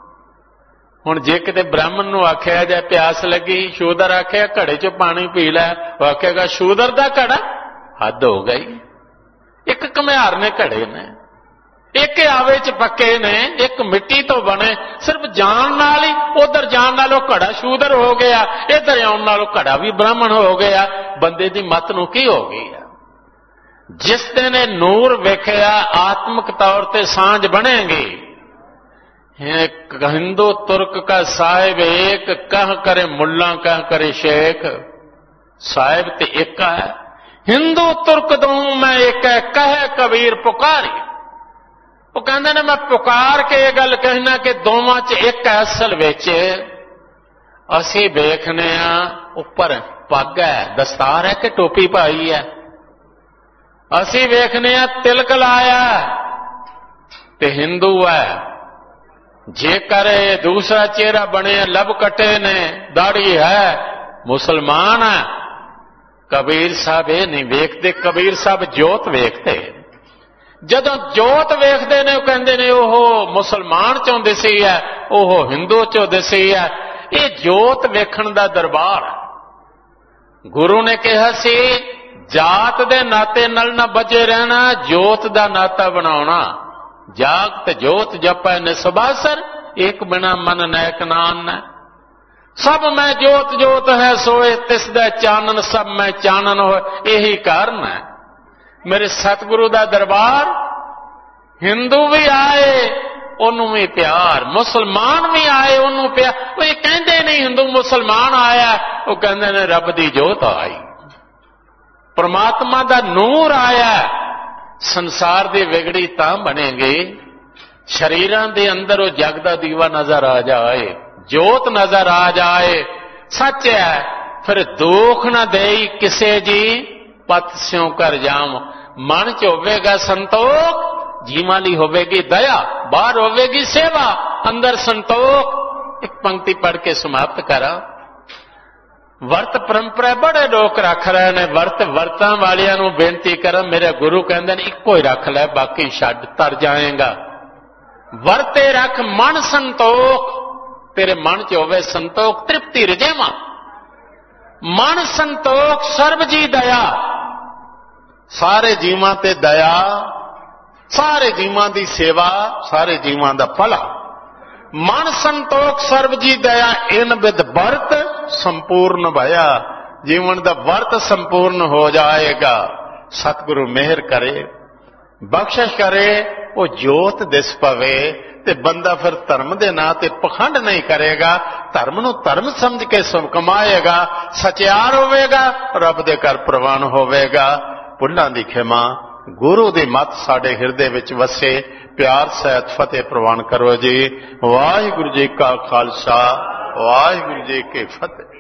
हुण जे किते ब्राह्मण नूं आख्या जाए प्यास लगी, शूदर आख्या घड़े चो पानी पी लै, वो आखेगा शूदर दा घड़ा, हद हो गई। एक घमियार ने घड़े ने, एक आवे च पक्के ने, एक मिट्टी तो बने। सिर्फ जान नाल ही उधर जान नालों घड़ा शूदर हो गया, इधर आउण नालों घड़ा भी ब्राह्मण हो गया। बंदे दी मत नूं की हो गई है? जिस दिन नूर वेखिया आत्मिक तौर ते सांझ बनेगी। हिंदू तुर्क का साहिब एक, कह करे मुल्ला कह करे शेख, साहिब ते एक है। हिंदू तुर्क दूं मैं एक है, कहे कबीर पुकारी। वो कहते ने मैं पुकार के ये गल कहना कि दोवां च एक है। असल विच असीं वेखने उपर पग है, दस्तार है कि टोपी पाई है। असीं वेखने तिलक लाया ते हिंदू है। जेकर दूसरा चेहरा बने लब कटे ने, दाढ़ी है, मुसलमान है। कबीर साहब ये नहीं वेखते, कबीर साहब जोत वेखते। जदों जोत वेखते ने कहते ने ओह मुसलमान चों दिसी है, ओह हिंदू चों दिसी है। ये जोत वेखण दा दरबार है। गुरु ने कहा सी जात दे नाते नाल ना बचे रहना, जोत दा नाता बनाउणा। जागत जोत जपै निसबासर, एक बिना मन नैक नान। सब मैं जोत जोत है सोए, तिस दा चानन सब मैं चानन हो। यही कारण है मेरे सतगुरु दा दरबार। हिंदू भी आए उन्हों भी प्यार, मुसलमान भी आए उन्हों प्यार। वो ये कहते नहीं हिंदू मुसलमान आया, वो कहते ने रब दी जोत आई, परमात्मा दा नूर आया। संसार दी विगड़ी तां बनेगी शरीरां दे अंदर वो जग दा दीवा नजर आ जाए, जोत नजर आ जाए। सच है फिर दुख ना देई किसे जी ਪਤ ਸਿਉ ਕਰ ਜਾਮ। ਮਨ ਚ ਹੋਵੇਗਾ ਸੰਤੋਖ, ਜੀਵਾਂ ਲਈ ਹੋਵੇਗੀ ਦਇਆ, ਬਾਹਰ ਹੋਵੇਗੀ ਸੇਵਾ, ਅੰਦਰ ਸੰਤੋਖ। ਇੱਕ ਪੰਕਤੀ ਪੜ੍ਹ ਕੇ ਸਮਾਪਤ ਕਰਾਂ। ਵਰਤ ਪਰੰਪਰਾ ਬੜੇ ਲੋਕ ਰੱਖ ਰਹੇ ਨੇ। ਵਰਤਾਂ ਵਾਲਿਆਂ ਨੂੰ ਬੇਨਤੀ ਕਰਾਂ, ਮੇਰੇ ਗੁਰੂ ਕਹਿੰਦੇ ਨੇ ਇੱਕੋ ਹੀ ਰੱਖ ਲੈ, ਬਾਕੀ ਛੱਡ, ਤਰ ਜਾਏਗਾ। ਵਰਤੇ ਰੱਖ ਮਨ ਸੰਤੋਖ, ਤੇਰੇ ਮਨ ਚ ਹੋਵੇ ਸੰਤੋਖ, ਤ੍ਰਿਪਤੀ ਰਜੇਵਾਂ। ਮਨ ਸੰਤੋਖ ਸਰਬ ਜੀ ਦਇਆ, ਸਾਰੇ ਜੀਵਾਂ ਤੇ ਦਇਆ, ਸਾਰੇ ਜੀਵਾਂ ਦੀ ਸੇਵਾ, ਸਾਰੇ ਜੀਵਾਂ ਦਾ ਭਲਾ। ਮਨ ਸੰਤੋਖ ਸਰਬ ਜੀ ਦਇਆ, ਇਨ ਵਿਦ ਵਰਤ ਸੰਪੂਰਨ ਭਇਆ। ਜੀਵਨ ਦਾ ਵਰਤ ਸੰਪੂਰਨ ਹੋ ਜਾਏਗਾ। ਸਤਿਗੁਰੂ ਮਿਹਰ ਕਰੇ, ਬਖਸ਼ਿਸ਼ ਕਰੇ, ਉਹ ਜੋਤ ਦਿਸ ਪਵੇ ਤੇ ਬੰਦਾ ਫਿਰ ਧਰਮ ਦੇ ਨਾਂ ਤੇ ਪਖੰਡ ਨਹੀਂ ਕਰੇਗਾ, ਧਰਮ ਨੂੰ ਧਰਮ ਸਮਝ ਕੇ ਕਮਾਏਗਾ, ਸਚਿਆਰ ਹੋਵੇਗਾ, ਰੱਬ ਦੇ ਘਰ ਪ੍ਰਵਾਨ ਹੋਵੇਗਾ। ਭੁੱਲਾਂ ਦੀ ਖਿਮਾ, ਗੁਰੂ ਦੀ ਮੱਤ ਸਾਡੇ ਹਿਰਦੇ ਵਿੱਚ ਵਸੇ। ਪਿਆਰ ਸਹਿਤ ਫਤਿਹ ਪ੍ਰਵਾਨ ਕਰੋ ਜੀ। ਵਾਹਿਗੁਰੂ ਜੀ ਕਾ ਖਾਲਸਾ, ਵਾਹਿਗੁਰੂ ਜੀ ਕੀ ਫਤਿਹ।